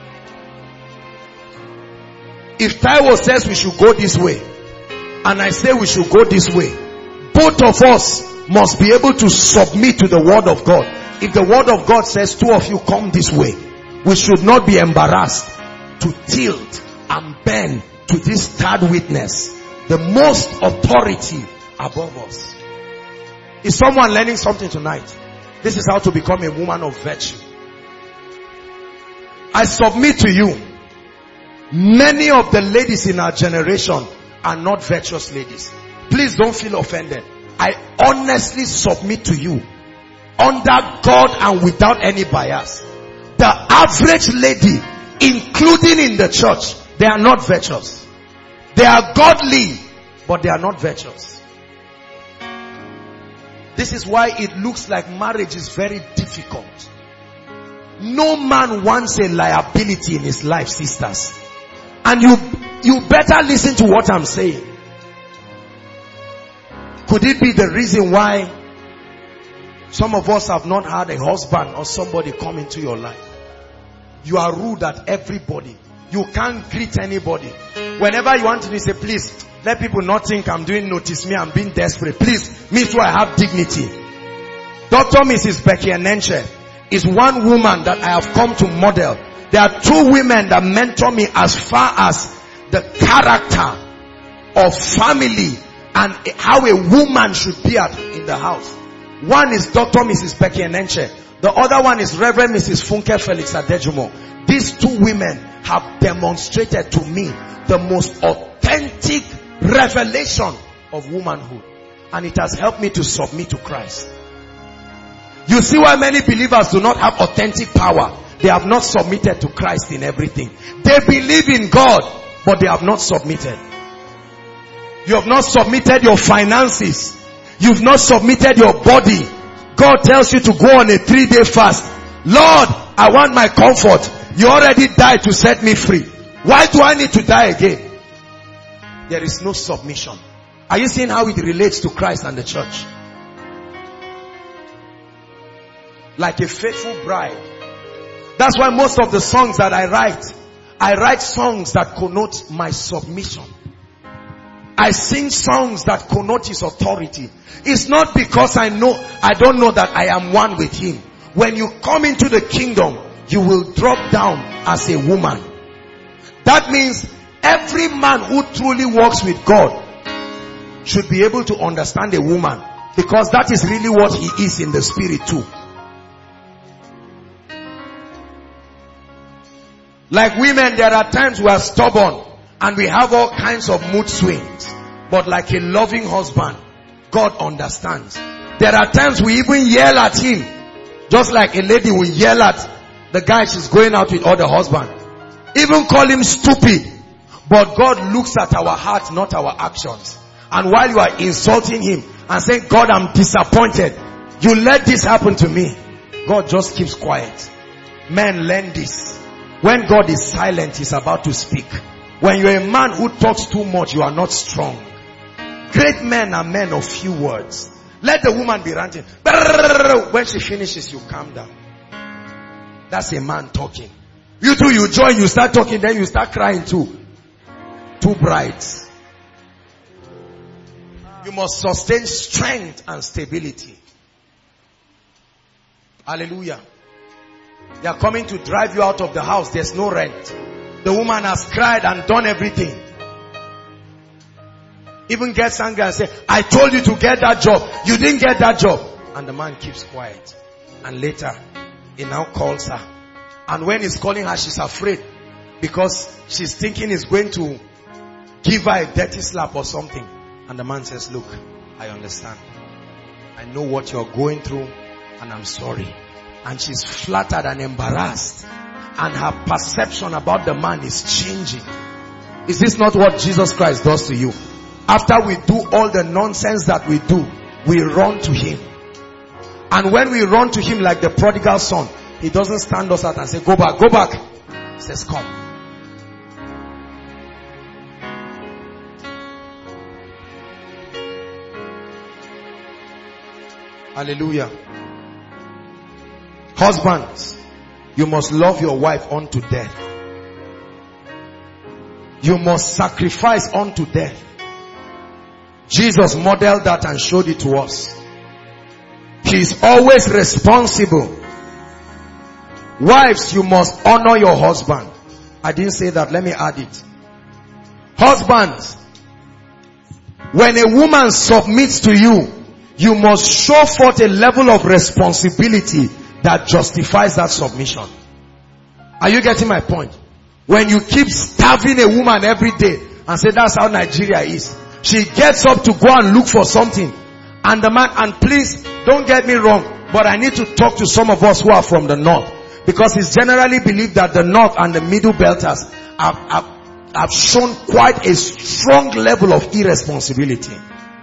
If Taiwo says we should go this way, and I say we should go this way, both of us must be able to submit to the word of God. If the word of God says two of you come this way, we should not be embarrassed to tilt and bend to this third witness, the most authority above us. Is someone learning something tonight? This is how to become a woman of virtue. I submit to you, many of the ladies in our generation are not virtuous ladies. Please don't feel offended. I honestly submit to you, under God and without any bias, the average lady, including in the church, they are not virtuous. They are godly, but they are not virtuous. This is why it looks like marriage is very difficult. No man wants a liability in his life, sisters. And you better listen to what I'm saying. Could it be the reason why some of us have not had a husband or somebody come into your life? You are rude at everybody. You can't greet anybody. Whenever you want to say, please, let people not think I'm doing notice me, I'm being desperate. Please, me too, I have dignity. Dr. Mrs. Becky Enenche is one woman that I have come to model. There are two women that mentor me as far as the character of family and how a woman should be in the house. One is Dr. Mrs. Becky Enenche. The other one is Reverend Mrs. Funke Felix Adejumo. These two women have demonstrated to me the most authentic revelation of womanhood. And it has helped me to submit to Christ. You see why many believers do not have authentic power. They have not submitted to Christ in everything. They believe in God, but they have not submitted. You have not submitted your finances. You've not submitted your body. God tells you to go on a 3-day fast. Lord, I want my comfort. You already died to set me free. Why do I need to die again? There is no submission. Are you seeing how it relates to Christ and the church? Like a faithful bride. That's why most of the songs that I write songs that connote my submission. I sing songs that connote his authority. It's not because I don't know that I am one with him. When you come into the kingdom, you will drop down as a woman. That means every man who truly walks with God should be able to understand a woman, because that is really what he is in the spirit too. Like women, there are times we are stubborn and we have all kinds of mood swings. But like a loving husband, God understands. There are times we even yell at him, just like a lady will yell at the guy she's going out with or the husband. Even call him stupid. But God looks at our heart, not our actions. And while you are insulting him and saying, God, I'm disappointed, you let this happen to me, God just keeps quiet. Men, learn this. When God is silent, he's about to speak. When you're a man who talks too much, you are not strong. Great men are men of few words. Let the woman be ranting. When she finishes, you calm down. That's a man talking. You too, you join, you start talking, then you start crying too. Two brides. You must sustain strength and stability. Hallelujah. They are coming to drive you out of the house. There's no rent. The woman has cried and done everything. Even gets angry and say, I told you to get that job. You didn't get that job. And the man keeps quiet. And later, he now calls her. And when he's calling her, she's afraid. Because she's thinking he's going to give her a dirty slap or something. And the man says, look, I understand. I know what you're going through. And I'm sorry. And she's flattered and embarrassed. And her perception about the man is changing. Is this not what Jesus Christ does to you? After we do all the nonsense that we do, we run to him. And when we run to him like the prodigal son, he doesn't stand us out and say, go back, go back. He says, come. Hallelujah. Husbands, You must love your wife unto death. You must sacrifice unto death. Jesus modeled that and showed it to us. He is always responsible. Wives, you must honor your husband. I didn't say that. Let me add it. Husbands, when a woman submits to you, you must show forth a level of responsibility that justifies that submission. Are you getting my point? When you keep starving a woman every day and say that's how Nigeria is. She gets up to go and look for something. And the man, and please don't get me wrong, but I need to talk to some of us who are from the north. Because it's generally believed that the north and the middle belters have shown quite a strong level of irresponsibility.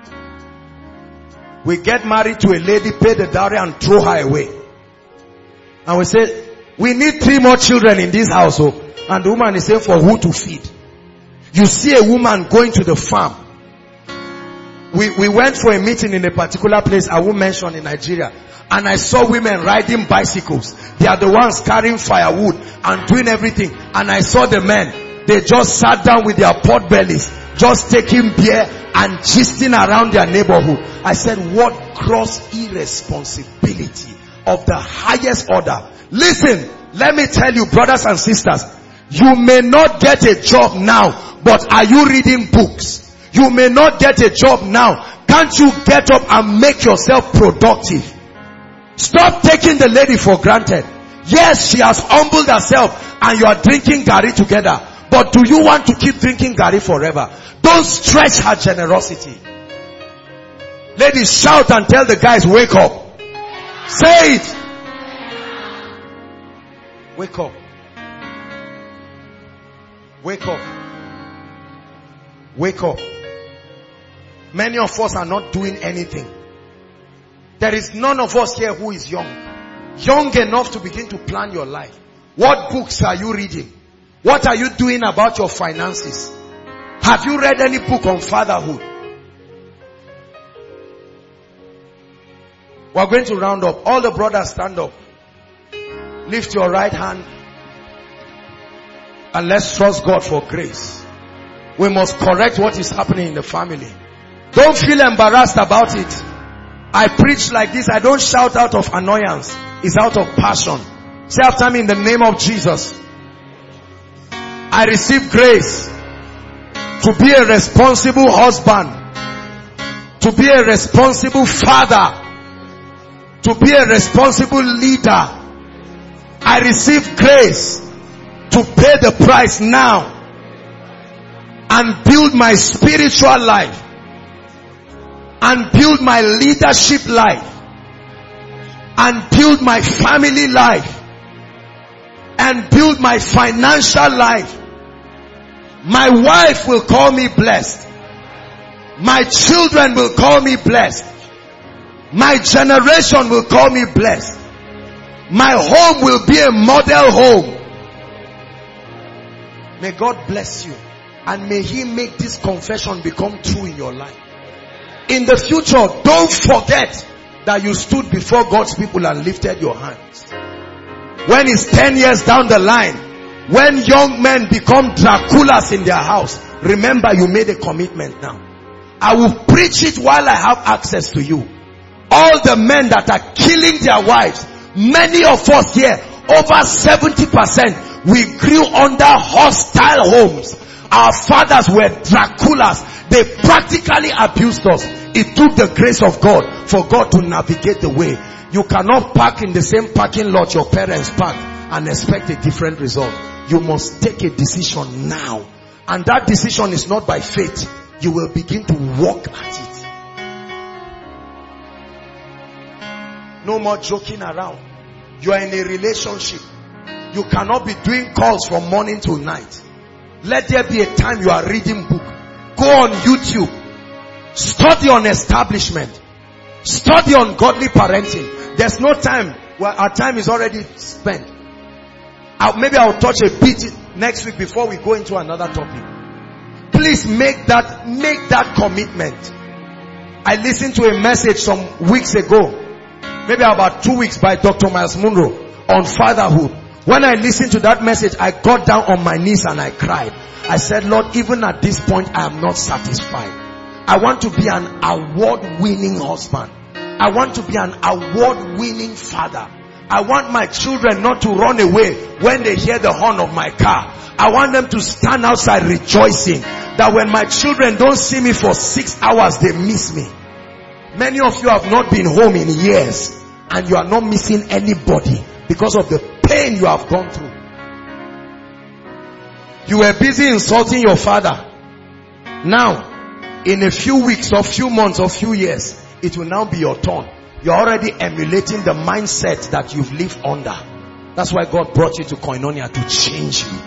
We get married to a lady, pay the dowry and throw her away. And we say, we need 3 more children in this household. And the woman is saying, for who to feed? You see a woman going to the farm. We went for a meeting in a particular place I won't mention in Nigeria. And I saw women riding bicycles. They are the ones carrying firewood and doing everything. And I saw the men. They just sat down with their pot bellies, just taking beer and gisting around their neighborhood. I said, what gross irresponsibility of the highest order. Listen, let me tell you, brothers and sisters, you may not get a job now, but are you reading books? You may not get a job now. Can't you get up and make yourself productive? Stop taking the lady for granted. Yes, she has humbled herself and you are drinking garri together. But do you want to keep drinking garri forever? Don't stretch her generosity. Ladies, shout and tell the guys, wake up. Say it. Wake up. Wake up. Wake up. Many of us are not doing anything. There is none of us here who is young. Young enough to begin to plan your life. What books are you reading? What are you doing about your finances? Have you read any book on fatherhood? We're going to round up. All the brothers stand up. Lift your right hand. And let's trust God for grace. We must correct what is happening in the family. Don't feel embarrassed about it. I preach like this. I don't shout out of annoyance. It's out of passion. Say after me, in the name of Jesus. I receive grace to be a responsible husband, to be a responsible father, to be a responsible leader. I receive grace to pay the price now and build my spiritual life and build my leadership life and build my family life and build my financial life. My wife will call me blessed. My children will call me blessed. My generation will call me blessed. My home will be a model home. May God bless you. And may He make this confession become true in your life. In the future, don't forget that you stood before God's people and lifted your hands. When it's 10 years down the line, when young men become Draculas in their house, remember you made a commitment now. I will preach it while I have access to you. All the men that are killing their wives, many of us here, over 70%, we grew under hostile homes. Our fathers were Draculas. They practically abused us. It took the grace of God for God to navigate the way. You cannot park in the same parking lot your parents parked and expect a different result. You must take a decision now. And that decision is not by faith. You will begin to walk at it. No more joking around. You are in a relationship. You cannot be doing calls from morning till night. Let there be a time you are reading book. Go on YouTube. Study on establishment. Study on godly parenting. There's no time. Well, our time is already spent. Maybe I'll touch a bit next week before we go into another topic. Please make that commitment. I listened to a message some weeks ago, maybe about 2 weeks, by Dr. Miles Munro on fatherhood, When I listened to that message, I got down on my knees and I cried. I said, Lord, even at this point, I am not satisfied. I want to be an award-winning husband. I want to be an award-winning father. I want my children not to run away when they hear the horn of my car. I want them to stand outside rejoicing that when my children don't see me for 6 hours, they miss me. Many of you have not been home in years and you are not missing anybody because of the pain you have gone through. You were busy insulting your father. Now, in a few weeks or few months or few years, it will now be your turn. You're already emulating the mindset that you've lived under. That's why God brought you to Koinonia, to change you.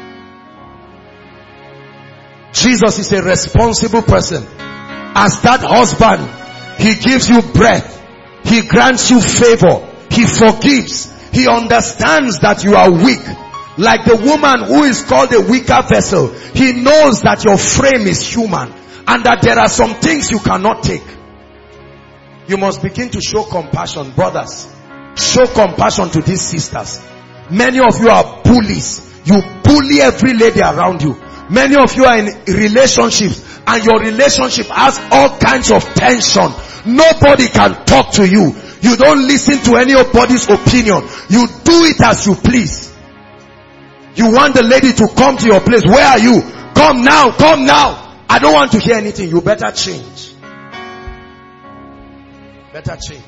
Jesus is a responsible person. As that husband, he gives you breath. He grants you favor. He forgives. He understands that you are weak. Like the woman who is called a weaker vessel. He knows that your frame is human and that there are some things you cannot take. You must begin to show compassion, brothers. Show compassion to these sisters. Many of you are bullies. You bully every lady around you. Many of you are in relationships and your relationship has all kinds of tension. Nobody can talk to you. You don't listen to anybody's opinion. You do it as you please. You want the lady to come to your place. Where are you? Come now, come now. I don't want to hear anything. You better change. Better change.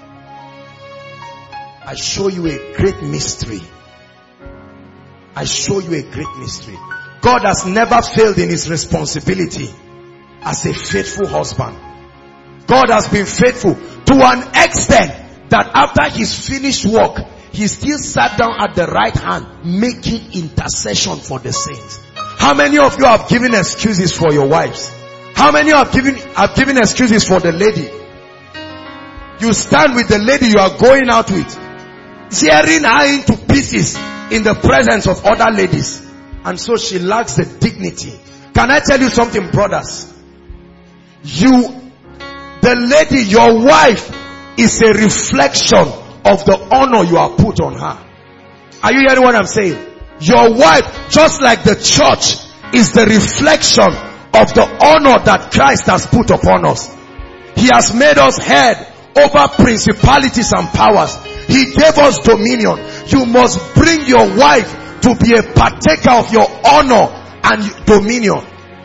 I show you a great mystery. I show you a great mystery. God has never failed in his responsibility as a faithful husband. God has been faithful to an extent that after his finished work, he still sat down at the right hand making intercession for the saints. How many of you have given excuses for your wives? How many have given excuses for the lady? You stand with the lady you are going out with, tearing her into pieces in the presence of other ladies. And so she lacks the dignity. Can I tell you something, brothers? The lady, your wife, is a reflection of the honor you have put on her. Are you hearing what I'm saying? Your wife, just like the church, is the reflection of the honor that Christ has put upon us. He has made us head over principalities and powers. He gave us dominion. You must bring your wife to be a partaker of your honor and dominion.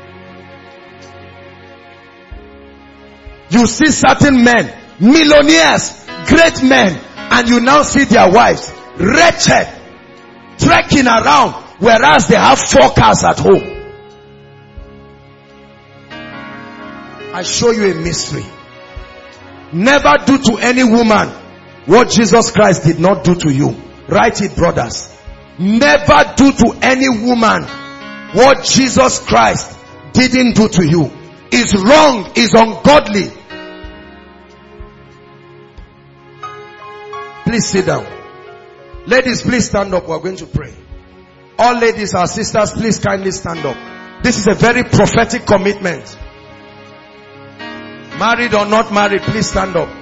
You see certain men, millionaires, great men, and you now see their wives wretched, trekking around, whereas they have 4 cars at home. I show you a mystery. Never do to any woman what Jesus Christ did not do to you. Write it, brothers. Never do to any woman what Jesus Christ didn't do to you. It's wrong, it's ungodly. Please sit down. Ladies, please stand up. We're going to pray. All ladies, our sisters, please kindly stand up. This is a very prophetic commitment. Married or not married, please stand up.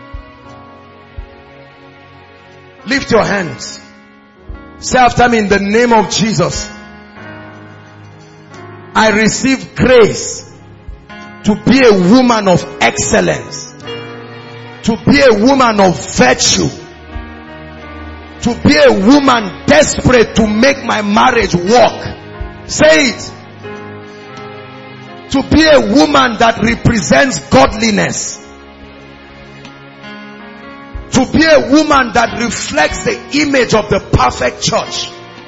Lift your hands. Say after me, in the name of Jesus, I receive grace to be a woman of excellence, to be a woman of virtue, to be a woman desperate to make my marriage work. Say it. To be a woman that represents godliness. To be a woman that reflects the image of the perfect church.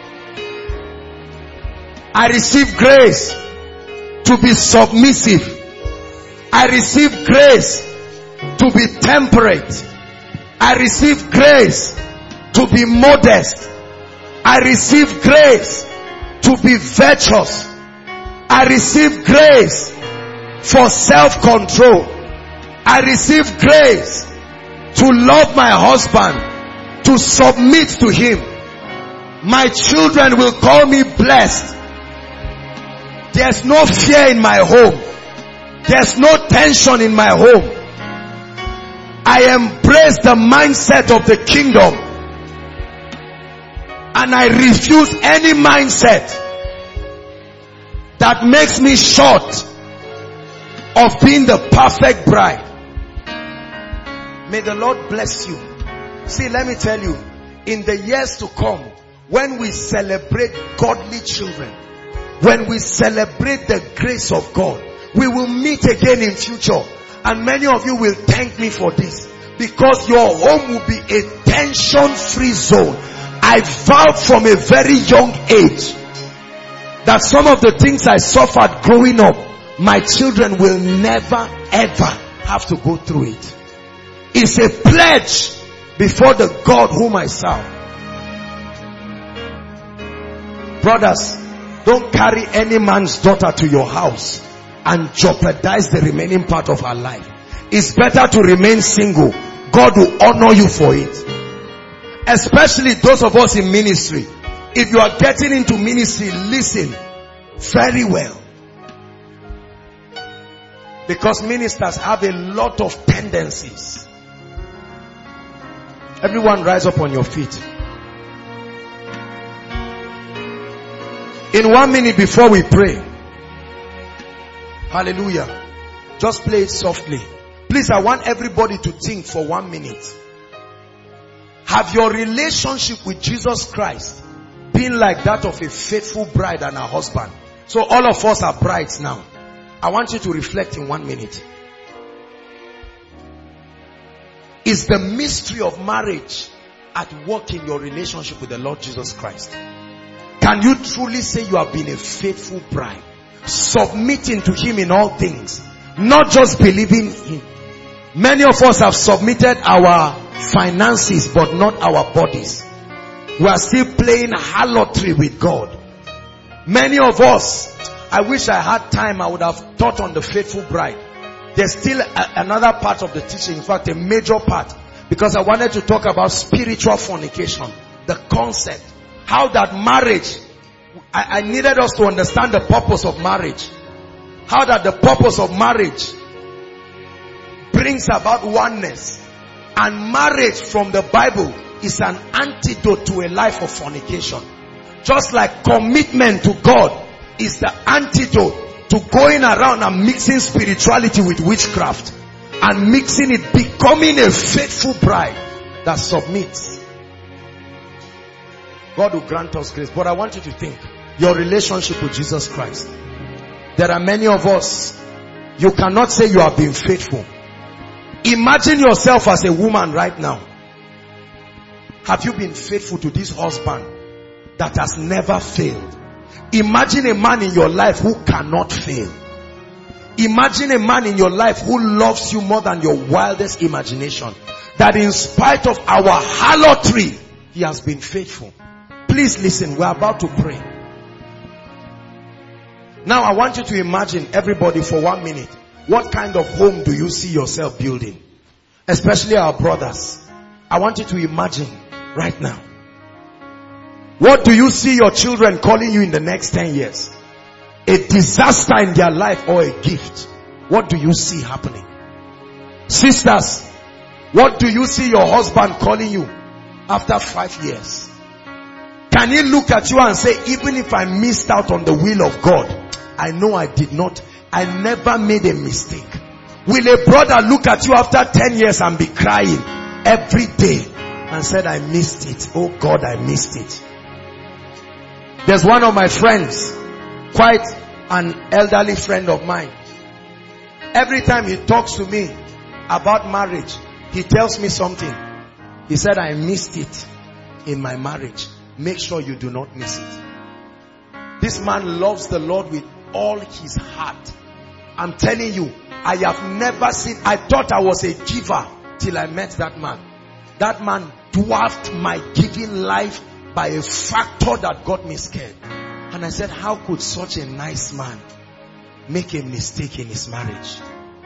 I receive grace to be submissive. I receive grace to be temperate. I receive grace to be modest. I receive grace to be virtuous. I receive grace for self-control. I receive grace to love my husband, to submit to him. My children will call me blessed. There's no fear in my home. There's no tension in my home. I embrace the mindset of the kingdom. And I refuse any mindset that makes me short of being the perfect bride. May the Lord bless you. See, let me tell you, in the years to come, when we celebrate godly children, when we celebrate the grace of God, we will meet again in future. And many of you will thank me for this, because your home will be a tension-free zone. I vowed from a very young age that some of the things I suffered growing up, my children will never ever have to go through it. It's a pledge before the God whom I serve. Brothers, don't carry any man's daughter to your house and jeopardize the remaining part of her life. It's better to remain single. God will honor you for it. Especially those of us in ministry. If you are getting into ministry, listen very well. Because ministers have a lot of tendencies. Everyone rise up on your feet. In 1 minute before we pray. Hallelujah. Just play it softly. Please, I want everybody to think for 1 minute. Have your relationship with Jesus Christ been like that of a faithful bride and her husband? So all of us are brides now. I want you to reflect in 1 minute. Is the mystery of marriage at work in your relationship with the Lord Jesus Christ? Can you truly say you have been a faithful bride, submitting to Him in all things, not just believing Him? Many of us have submitted our finances but not our bodies. We are still playing harlotry with God. Many of us, I wish I had time, I would have taught on the faithful bride. There's still another part of the teaching, in fact a major part, because I wanted to talk about spiritual fornication, the concept, how that marriage, I needed us to understand the purpose of marriage, how that the purpose of marriage brings about oneness, and marriage from the Bible is an antidote to a life of fornication. Just like commitment to God is the antidote to going around and mixing spirituality with witchcraft and mixing it, becoming a faithful bride that submits. God will grant us grace. But I want you to think, your relationship with Jesus Christ. There are many of us, you cannot say you have been faithful. Imagine yourself as a woman right now. Have you been faithful to this husband that has never failed? Imagine a man in your life who cannot fail. Imagine a man in your life who loves you more than your wildest imagination. That in spite of our harlotry, he has been faithful. Please listen, we're about to pray. Now I want you to imagine, everybody, for 1 minute, what kind of home do you see yourself building? Especially our brothers. I want you to imagine right now. What do you see your children calling you in the next 10 years? A disaster in their life or a gift? What do you see happening? Sisters, what do you see your husband calling you after 5 years? Can he look at you and say, even if I missed out on the will of God, I know I never made a mistake? Will a brother look at you after 10 years and be crying every day and said, I missed it. Oh God, I missed it. There's one of my friends, quite an elderly friend of mine. Every time he talks to me about marriage, he tells me something. He said, I missed it in my marriage. Make sure you do not miss it. This man loves the Lord with all his heart. I'm telling you, I have never seen, I thought I was a giver till I met that man. That man dwarfed my giving life by a factor that got me scared. And I said, how could such a nice man make a mistake in his marriage?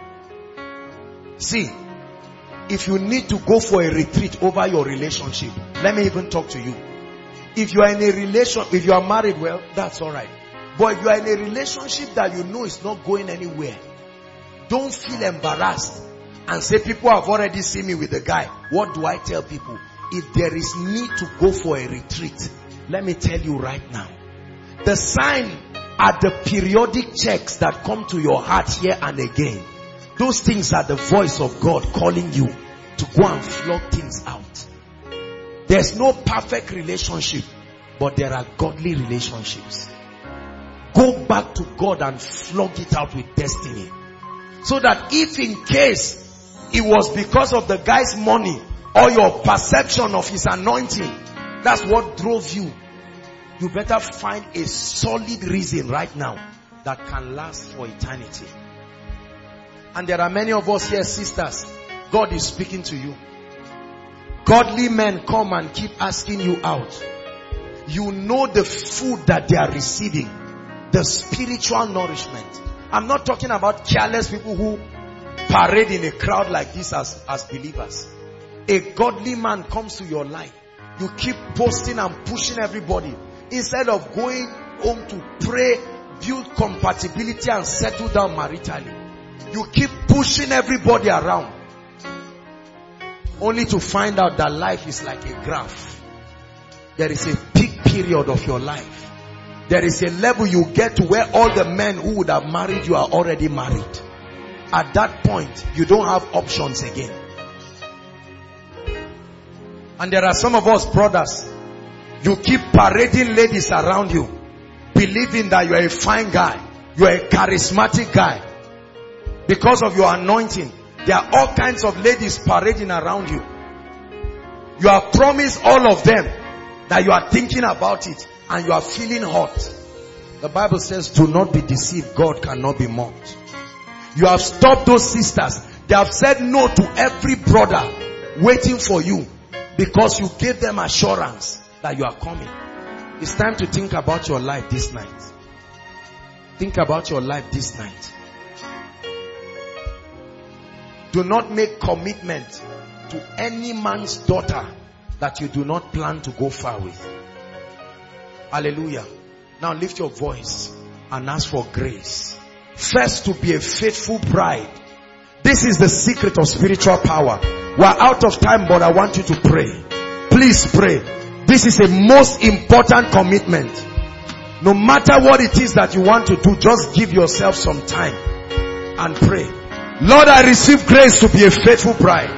See, if you need to go for a retreat over your relationship, let me even talk to you. If you are in a relationship, if you are married, well, that's alright. But if you are in a relationship that you know is not going anywhere, don't feel embarrassed and say, people have already seen me with the guy. What do I tell people? If there is need to go for a retreat, Let me tell you right now, the sign are the periodic checks that come to your heart here and again. Those things are the voice of God calling you to go and flog things out. There's no perfect relationship, but there are godly relationships. Go back to God and flog it out with destiny. So that if in case it was because of the guy's money or your perception of his anointing, that's what drove you, you better find a solid reason right now that can last for eternity. And there are many of us here, sisters, God is speaking to you. Godly men come and keep asking you out. You know the food that they are receiving, the spiritual nourishment. I'm not talking about careless people who parade in a crowd like this as believers. A godly man comes to your life. You keep posting and pushing everybody. Instead of going home to pray, build compatibility and settle down maritally, you keep pushing everybody around. Only to find out that life is like a graph. There is a peak period of your life. There is a level you get to where all the men who would have married you are already married. At that point, you don't have options again. And there are some of us brothers, you keep parading ladies around you, believing that you are a fine guy, you are a charismatic guy. Because of your anointing, there are all kinds of ladies parading around you. You are promised all of them that you are thinking about it and you are feeling hot. The Bible says, do not be deceived. God cannot be mocked. You have stopped those sisters. They have said no to every brother waiting for you because you gave them assurance that you are coming. It's time to think about your life this night. Think about your life this night. Do not make commitment to any man's daughter that you do not plan to go far with. Hallelujah. Now lift your voice and ask for grace. First, to be a faithful bride. This is the secret of spiritual power. We're out of time, but I want you to pray. Please pray. This is a most important commitment. No matter what it is that you want to do, just give yourself some time and pray. Lord, I receive grace to be a faithful bride.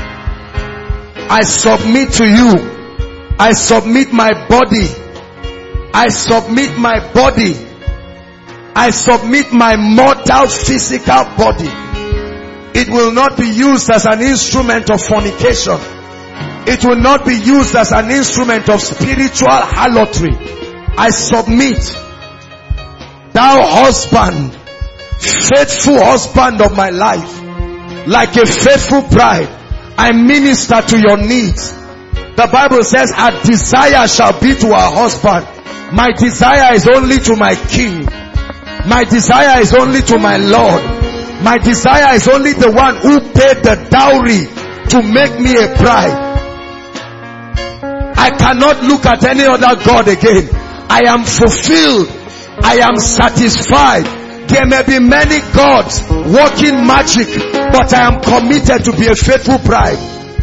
I submit to you. I submit my body. I submit my body. I submit my mortal physical body. It will not be used as an instrument of fornication. It will not be used as an instrument of spiritual harlotry. I submit. Thou husband, faithful husband of my life, like a faithful bride, I minister to your needs. The Bible says, our desire shall be to our husband. My desire is only to my king. My desire is only to my Lord. My desire is only the one who paid the dowry to make me a bride. I cannot look at any other God again. I am fulfilled. I am satisfied. There may be many gods working magic, but I am committed to be a faithful bride.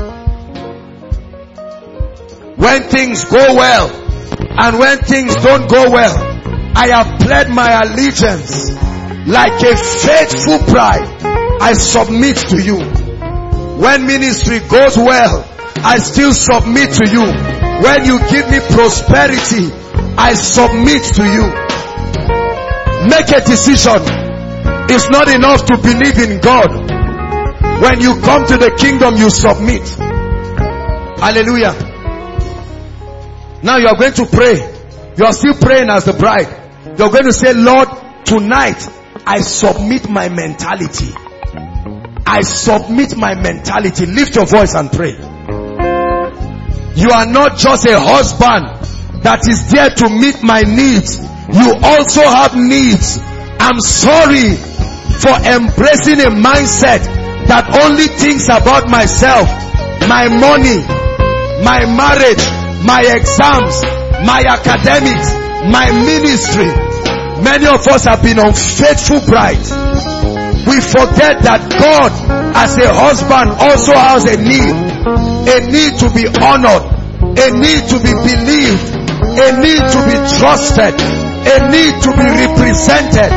When things go well and when things don't go well, I have pledged my allegiance. Like a faithful bride, I submit to you. When ministry goes well, I still submit to you. When you give me prosperity, I submit to you. Make a decision. It's not enough to believe in God. When you come to the kingdom, you submit. Hallelujah. Now you are going to pray. You are still praying as the bride. You are going to say, Lord, tonight I submit my mentality. I submit my mentality. Lift your voice and pray. You are not just a husband that is there to meet my needs. You also have needs. I'm sorry for embracing a mindset that only thinks about myself, my money, my marriage, my exams, my academics, my ministry. Many of us have been unfaithful brides. We forget that God as a husband also has a need to be honored, a need to be believed, a need to be trusted, a need to be represented.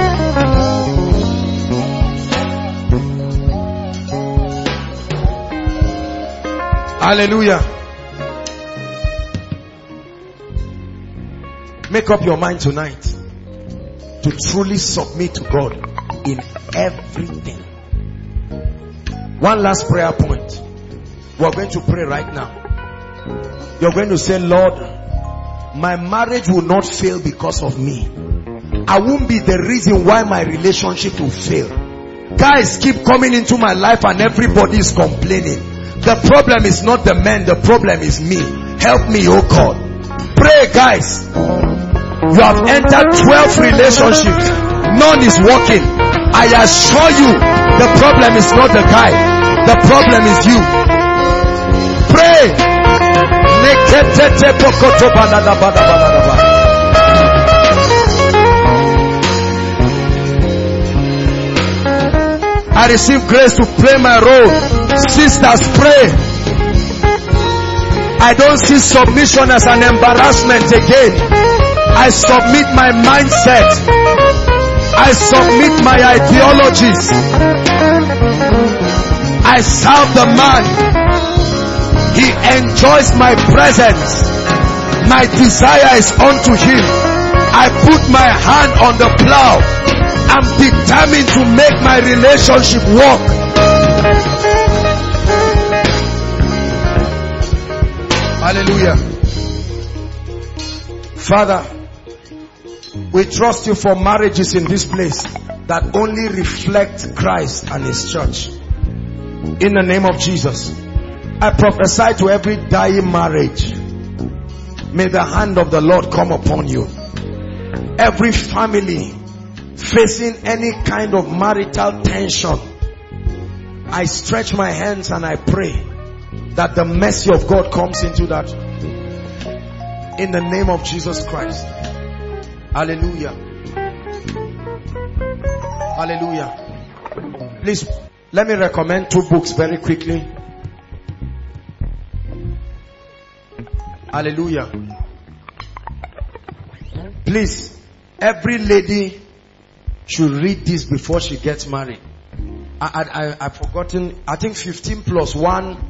Hallelujah. Make up your mind tonight to truly submit to God in everything. One last prayer point. We're going to pray right now. You're going to say, Lord, my marriage will not fail because of me. I won't be the reason why my relationship will fail. Guys keep coming into my life and everybody is complaining. The problem is not the man, the problem is me. Help me, oh God. Pray, guys. You have entered 12 relationships. None is working. I assure you, the problem is not the guy. The problem is you. Pray. I receive grace to play my role. Sisters, pray. I don't see submission as an embarrassment again. I submit my mindset. I submit my ideologies. I serve the man. He enjoys my presence. My desire is unto him. I put my hand on the plow. I'm determined to make my relationship work. Hallelujah. Father, we trust you for marriages in this place that only reflect Christ and his church. In the name of Jesus, I prophesy to every dying marriage, may the hand of the Lord come upon you. Every family facing any kind of marital tension, I stretch my hands and I pray that the mercy of God comes into that. In the name of Jesus Christ. Hallelujah. Hallelujah. Please, let me recommend 2 books very quickly. Hallelujah. Please, every lady should read this before she gets married. I've forgotten, I think 15 plus 1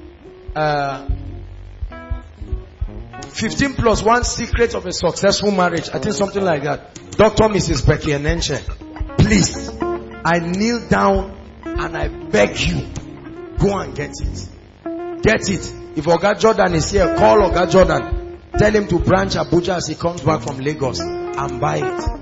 secrets of a successful marriage. I think something like that. Dr. Mrs. Becky Enenche. Please, I kneel down and I beg you, go and get it. Get it. If Oga Jordan is here, call Oga Jordan. Tell him to branch Abuja as he comes back from Lagos and buy it.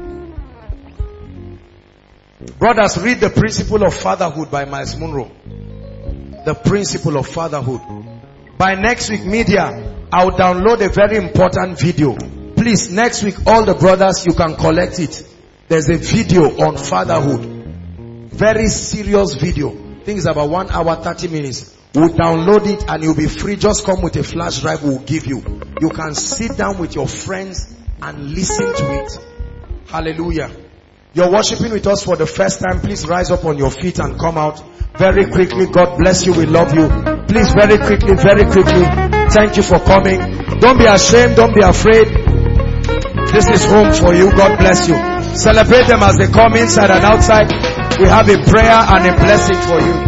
Brothers, read The Principle of Fatherhood by Miles Monroe. The Principle of Fatherhood. By next week, media, I'll download a very important video. Please, next week, all the brothers, you can collect it. There's a video on fatherhood. Very serious video. I think it's about 1 hour, 30 minutes. We'll download it and you'll be free. Just come with a flash drive we'll give you. You can sit down with your friends and listen to it. Hallelujah. You're worshiping with us for the first time. Please rise up on your feet and come out. Very quickly. God bless you. We love you. Please, very quickly. Thank you for coming. Don't be ashamed. Don't be afraid. This is home for you. God bless you. Celebrate them as they come inside and outside. We have a prayer and a blessing for you.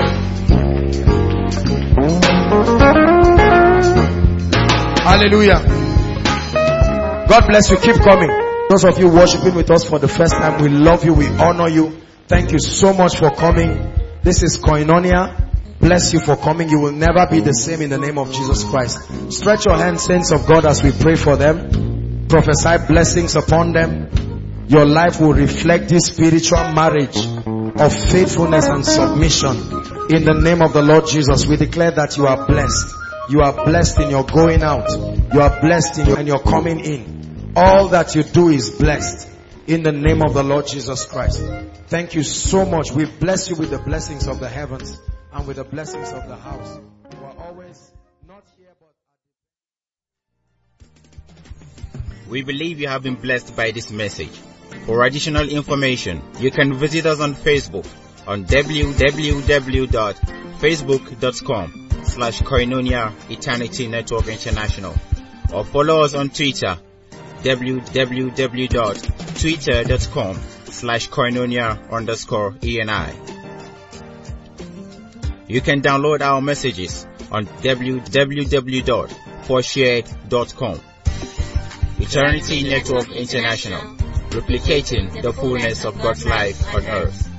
Hallelujah. God bless you. Keep coming. Those of you worshiping with us for the first time, we love you. We honor you. Thank you so much for coming. This is Koinonia. Bless you for coming. You will never be the same in the name of Jesus Christ. Stretch your hands, saints of God, as we pray for them. Prophesy blessings upon them. Your life will reflect this spiritual marriage of faithfulness and submission. In the name of the Lord Jesus, we declare that you are blessed. You are blessed in your going out. You are blessed in your coming in. All that you do is blessed. In the name of the Lord Jesus Christ. Thank you so much. We bless you with the blessings of the heavens and with the blessings of the house. You are always not here but... We believe you have been blessed by this message. For additional information, you can visit us on Facebook on www.facebook.com/Koinonia Eternity Network International, or follow us on Twitter, www.twitter.com/koinonia_ENI. You can download our messages on www.forshared.com. Eternity Network International, replicating the fullness of God's life on earth.